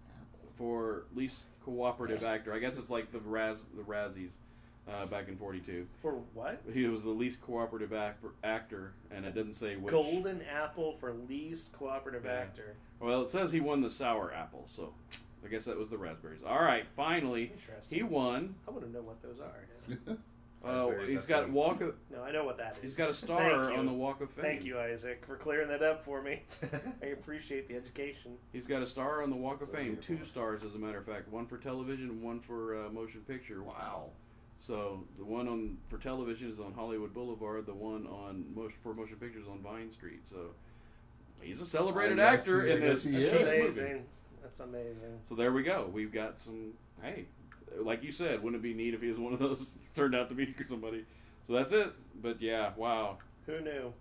for least cooperative actor. I guess it's like the Raz the Razzies uh, back in forty-two. For what? He was the least cooperative act- actor, and it didn't say which. Golden Apple for least cooperative Yeah. actor. Well, it says he won the sour apple, so I guess that was the raspberries. All right, finally, Interesting. he won. I want to know what those are. Uh, Raspberries, he's that's got like- walk. Of, No, I know what that is. he's got a Thank star you. on the Walk of Fame. Thank you, Isaac, for clearing that up for me. I appreciate the education. He's got a star on the Walk of So Fame. beautiful. Two stars, as a matter of fact. One for television and one for uh, motion picture. Wow. So the one on for television is on Hollywood Boulevard. The one on motion, for motion pictures on Vine Street. So he's a celebrated I guess actor he- I in guess this. he That's is. movie. amazing. That's amazing. So there we go. We've got some. Hey, like you said, wouldn't it be neat if he was one of those turned out to be somebody? So that's it. But yeah, wow. Who knew?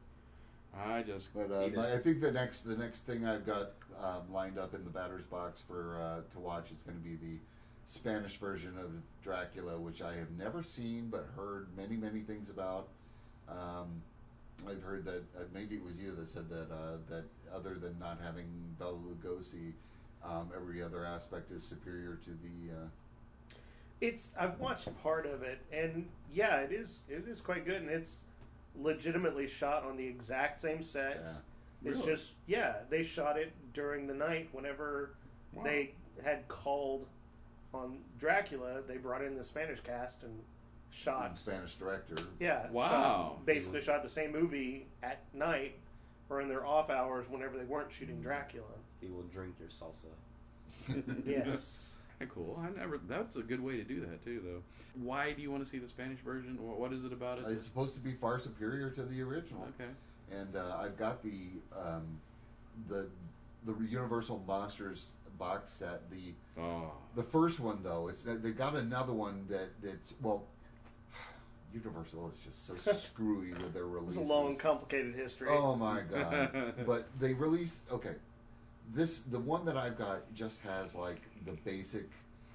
I just But uh, He did. my- I think the next the next thing I've got um, lined up in the batter's box for uh, to watch is going to be the Spanish version of Dracula, which I have never seen but heard many many things about. Um, I've heard that uh, maybe it was you that said that uh, that other than not having Bela Lugosi, um, every other aspect is superior to the. Uh, It's I've watched part of it, and yeah, it is it is quite good, and it's legitimately shot on the exact same set. Yeah. It's Really? just yeah, they shot it during the night whenever Wow. they had called on Dracula. They brought in the Spanish cast and shot. Spanish director. Yeah, Wow. shot, basically shot the same movie at night or in their off hours whenever they weren't shooting Dracula. He will drink your salsa. Yes. Cool. I never. That's a good way to do that too, though. Why do you want to see the Spanish version? What, what is it about it? It's supposed to be far superior to the original. Okay. And uh, I've got the um, the the Universal Monsters box set. The Oh. the first one though, it's they got another one that that's well. Universal is just so screwy with their It's releases. a long, complicated history. Oh my god! But they release okay. This the one that I've got just has like the basic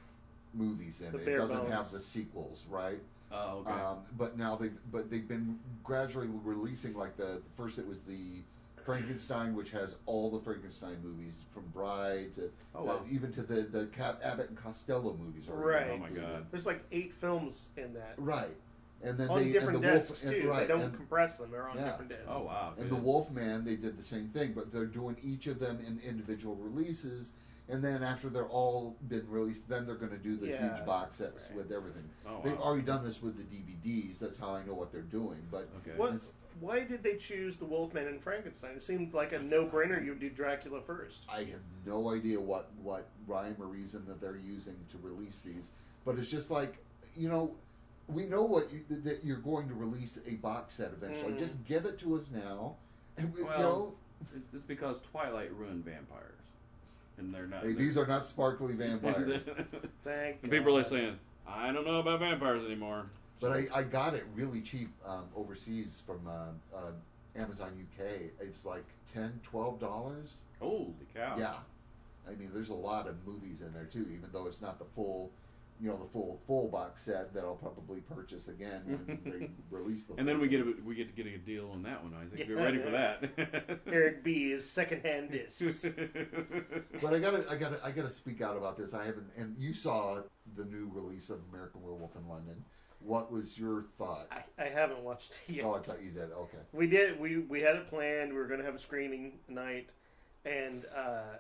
movies in The it. It bare doesn't bones. have the sequels, right? Oh, okay. Um, but now they've but they've been gradually releasing like the first it was the Frankenstein, which has all the Frankenstein movies from Bride to Oh, wow. uh, even to the the Cap, Abbott and Costello movies. Are Right. Oh my god. There's like eight films in that. Right, and then On they different and the Wolf, discs, and- too. right, they don't and- compress them. They're on Yeah. different discs. Oh wow. And good. the Wolfman, they did the same thing, but they're doing each of them in individual releases. And then after they're all been released, then they're going to do the Yeah, huge box sets right. with everything. Oh, They've wow. already done this with the D V Ds. That's how I know what they're doing. But Okay. What? it's- Why did they choose the Wolfman and Frankenstein? It seemed like a no-brainer. You do Dracula first. I have no idea what what rhyme or reason that they're using to release these. But it's just like, you know, we know what you, that you're going to release a box set eventually. Mhm. Just give it to us now. And we, Well, you know, It's because Twilight ruined vampires, and they're not. hey, these are not sparkly vampires. Thank and people are God. saying, "I don't know about vampires anymore." But I, I got it really cheap um, overseas from uh, uh, Amazon U K. It was like ten, twelve dollars. Holy cow! Yeah, I mean, there's a lot of movies in there too. Even though it's not the full, you know, the full full box set that I'll probably purchase again when they release the. And then full we get thing. a, we get to get a deal on that one, Isaac. Yeah. Get ready for that. Eric B's secondhand discs. But I gotta, I gotta, I gotta speak out about this. I haven't, and you saw the new release of American Werewolf in London. What was your thought? I, I haven't watched it yet. Oh, I thought you did. Okay. We did. We we had it planned. We were going to have a screening night, and uh,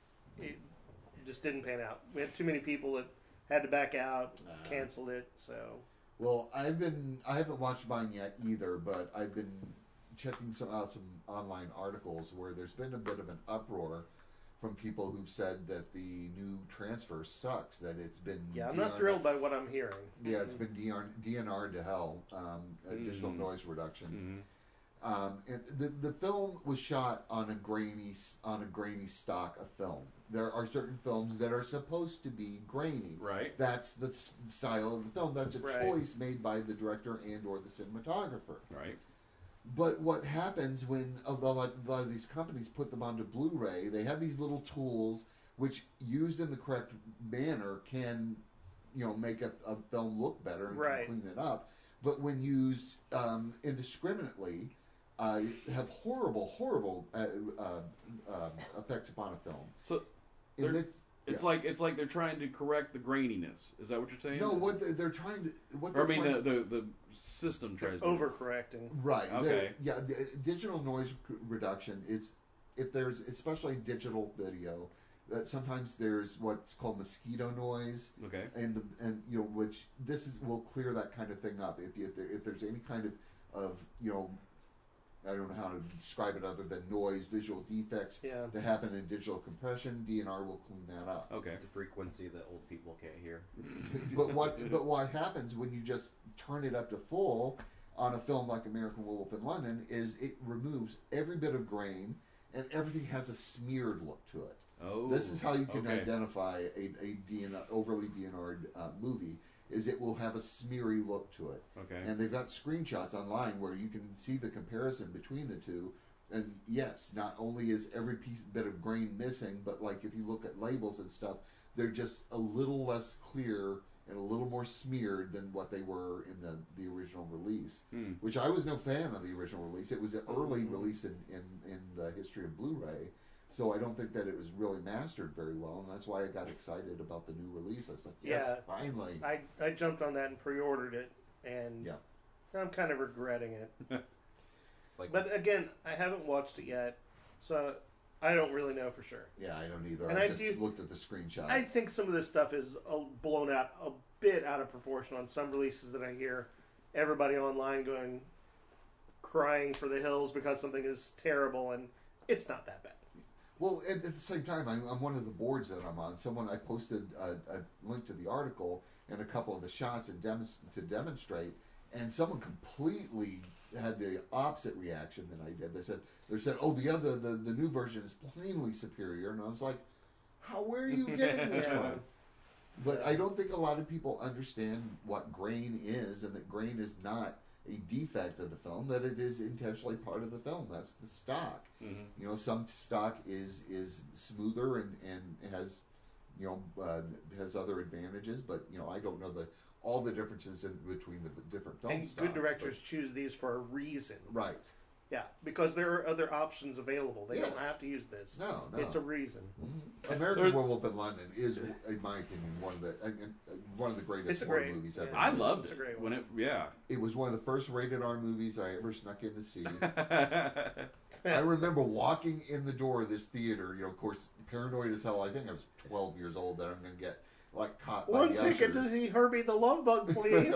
it just didn't pan out. We had too many people that had to back out, Uh. canceled it. So Well, I've been I haven't watched mine yet either, but I've been checking some out some online articles where there's been a bit of an uproar from people who've said that the new transfer sucks. That it's been yeah, I'm D N not thrilled by what I'm hearing. Yeah, it's been D N R to hell. Um, uh, digital Mm. noise reduction. Mhm. Um, and the the film was shot on a grainy on a grainy stock of film. There are certain films that are supposed to be grainy. Right. That's the s- style of the film. That's a Right. choice made by the director and or the cinematographer. Right. But what happens when a lot, a lot of these companies put them onto Blu-ray? They have these little tools which, used in the correct manner, can, you know, make a, a film look better and Right. can clean it up. But when used um, indiscriminately, uh, have horrible, horrible uh, uh, um effects upon a film. So And They're- it's it's yeah. like it's like they're trying to correct the graininess. Is that what you're saying? no, what they're, they're trying to. What Or I they're mean, trying the, the the system They're tries to overcorrecting. Right. Okay. there- Yeah. The, digital noise c- reduction is if there's especially digital video that sometimes there's what's called mosquito noise Okay. and the, and you know which this is will clear that kind of thing up if you, if, there, if there's any kind of of you know I don't know how to describe it other than noise visual defects Yeah. that happen in digital compression. D N R will clean that up. Okay. It's a frequency that old people can't hear. but what but what happens when you just turn it up to full on a film like American Werewolf in London is it removes every bit of grain and everything has a smeared look to it. Oh. This is how you can okay. identify a, a D N R, overly D N R'd uh, movie is it will have a smeary look to it. Okay. And they've got screenshots online where you can see the comparison between the two. And yes, not only is every piece bit of grain missing, but like if you look at labels and stuff, they're just a little less clear and a little more smeared than what they were in the, the original release, Hmm. which I was no fan of the original release. It was an early release in, in, in the history of Blu-ray, so I don't think that it was really mastered very well, and that's why I got excited about the new release. I was like, yes, Yeah. finally. I, I jumped on that and pre-ordered it, and Yeah. I'm kind of regretting it. It's like But again, I haven't watched it yet, so I don't really know for sure. Yeah, I don't either. And I, I just do- looked at the screenshots. I think some of this stuff is uh, blown out a bit out of proportion on some releases that I hear everybody online going crying for the hills because something is terrible, and it's not that bad. Well, at, at the same time, I'm, I'm one of the boards that I'm on. Someone I posted a, a link to the article and a couple of the shots and dem- to demonstrate, and someone completely had the opposite reaction than I did. They said, "They said, oh, the other, the, the new version is plainly superior," and I was like, "How? Where are you getting this Yeah. from?" But I don't think a lot of people understand what grain is, and that grain is not a defect of the film, that it is intentionally part of the film. That's the stock. Mhm. You know, some stock is is smoother and, and has, you know, uh, has other advantages, but, you know, I don't know the all the differences in between the different film And stocks. good directors choose these for a reason. but- right. Yeah, because there are other options available. They don't Yes. have to use this. No, no. It's a reason. Mhm. American Werewolf in London is, in my opinion, one of the uh, uh, one of the greatest It's a horror great- movies ever. yeah. I made. loved It's a it great when one. it. Yeah. It was one of the first rated R movies I ever snuck in to see. I remember walking in the door of this theater. You know, of course, paranoid as hell. I think I was twelve years old that I'm going to get like caught by One the ticket ushers. to see Herbie the Love Bug, please.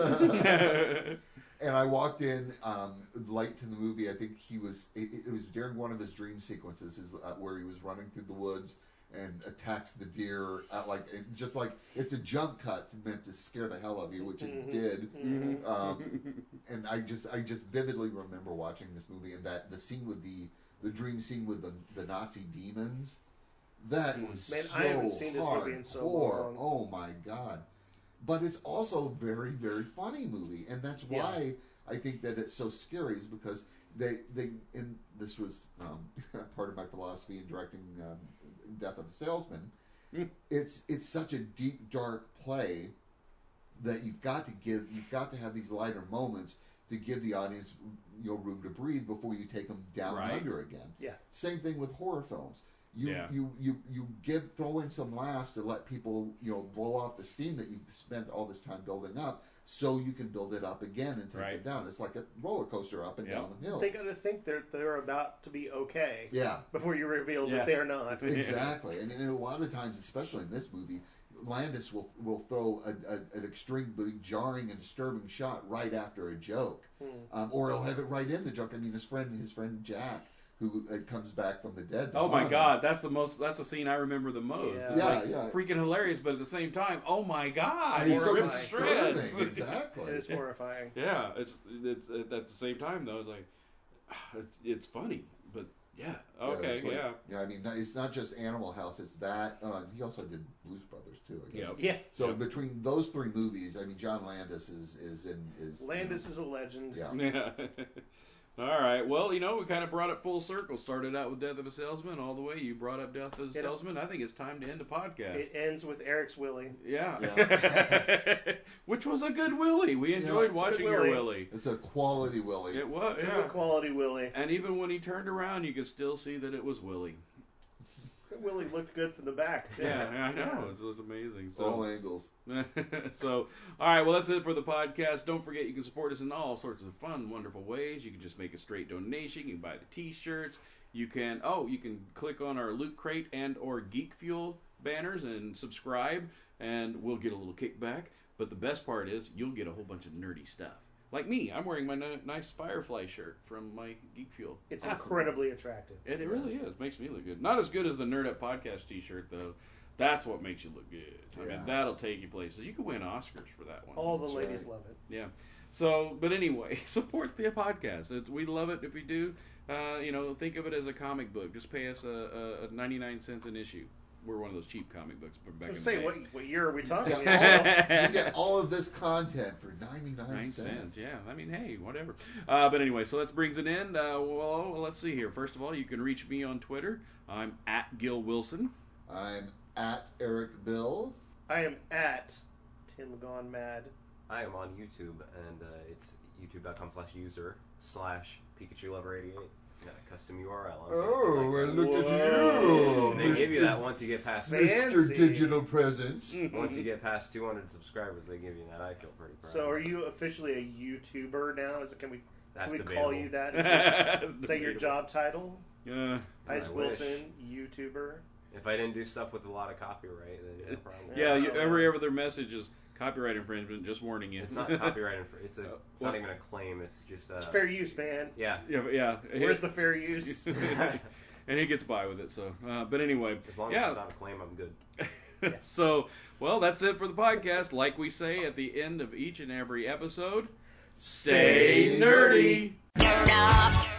And I walked in um, late to the movie. I think he was. It, it was during one of his dream sequences, is uh, where he was running through the woods and attacks the deer. At like it, just like it's a jump cut meant to scare the hell out of you, which it did. Um, and I just, I just vividly remember watching this movie and that the scene with the the dream scene with the the Nazi demons. That was Man, so I haven't seen this movie in so hardcore. long. Oh my god! But it's also a very, very funny movie, and that's Yeah. why I think that it's so scary. Is because they they and this was um, part of my philosophy in directing um, Death of a Salesman. It's it's such a deep, dark play that you've got to give you've got to have these lighter moments to give the audience, you know, room to breathe before you take them down Right. under again. Yeah. Same thing with horror films. You, Yeah. you you you give throw in some laughs to let people, you know, blow off the steam that you've spent all this time building up, so you can build it up again and take Right. it down. It's like a roller coaster up and Yep. down the hills. They got to think they're they're about to be okay Yeah, before you reveal Yeah. that they're not. exactly. and, and a lot of times, especially in this movie, Landis will will throw a, a, an extremely jarring and disturbing shot right after a joke, um, or he'll have it right in the joke. I mean, his friend his friend Jack, who uh, comes back from the dead. to Oh my haunt him. God, that's the most. That's the scene I remember the most. Yeah. It's Yeah, like yeah. freaking hilarious, but at the same time, oh my God, And he's so we're in disturbing. shreds. Exactly. It is horrifying. Yeah, it's it's at the same time though. It's like it's, it's funny, but yeah, Yeah, okay, that's what- yeah. yeah. I mean, it's not just Animal House; it's that. Uh, and he also did Blues Brothers too. I guess. Yep. Yeah. So Yeah. between those three movies, I mean, John Landis is is in is you Landis know, is a legend. yeah. Yeah. All right. Well, you know, we kind of brought it full circle. Started out with Death of a Salesman, all the way. You brought up Death of a You know- Salesman. I think it's time to end the podcast. It ends with Eric's Willie. yeah. Yeah. Which was a good Willie. We enjoyed it's a good watching your Willie. Willie. It's a quality Willie. It was. It was Yeah. a quality Willie. And even when he turned around, you could still see that it was Willie. Willie looked good from the back. too. Yeah, I know. It was amazing. So. All angles. so, all right, well, that's it for the podcast. Don't forget you can support us in all sorts of fun, wonderful ways. You can just make a straight donation. You can buy the T-shirts. You can, oh, you can click on our Loot Crate and or Geek Fuel banners and subscribe, and we'll get a little kickback. But the best part is you'll get a whole bunch of nerdy stuff. Like me, I'm wearing my n- nice Firefly shirt from my Geek Fuel. It's Awesome. incredibly attractive. It, it really is. Makes me look good. Not as good as the Nerd Up Podcast T-shirt, though. That's what makes you look good. I Yeah. mean, that'll take you places. You can win Oscars for that one. All the That's ladies right. love it. Yeah. So, but anyway, support the podcast. It's, we love it if we do. Uh, you know, think of it as a comic book. Just pay us a, a, a ninety-nine cents an issue. We're one of those cheap comic books from back in Say the day. what what year are we talking You about? get, all, you get all of this content for ninety-nine Nine cents. cents, yeah. I mean, hey, whatever. Uh, but anyway, so that brings an end. Uh, well, let's see here. First of all, you can reach me on Twitter. I'm at Gil Wilson. I'm at Eric Bill. I am at Tim Gone Mad. I am on YouTube, and uh, it's youtube.com slash user slash Pikachu Lover eighty-eight. Got a custom U R L. Oh, well, look Whoa. at you. They give you that once you get past Fancy. Mister Digital Presence. once you get past two hundred subscribers. They give you that. I feel pretty proud. So, are you officially a YouTuber now? Is it? Can we? That's can we debatable. call you that? Is, that- is that your job title? Yeah. Ice I wish. Wilson, YouTuber. If I didn't do stuff with a lot of copyright, then yeah, probably. Yeah, you, every every other message is copyright infringement. Just warning you. It's not copyright. Infr- it's a. It's well- not even a claim. It's just. Uh, It's fair use, man. Yeah. Yeah, but yeah. Where's the fair use? And he gets by with it. So, uh, but anyway, As long as yeah. it's not a claim, I'm good. So, well, that's it for the podcast. Like we say at the end of each and every episode, stay nerdy. Nerd up.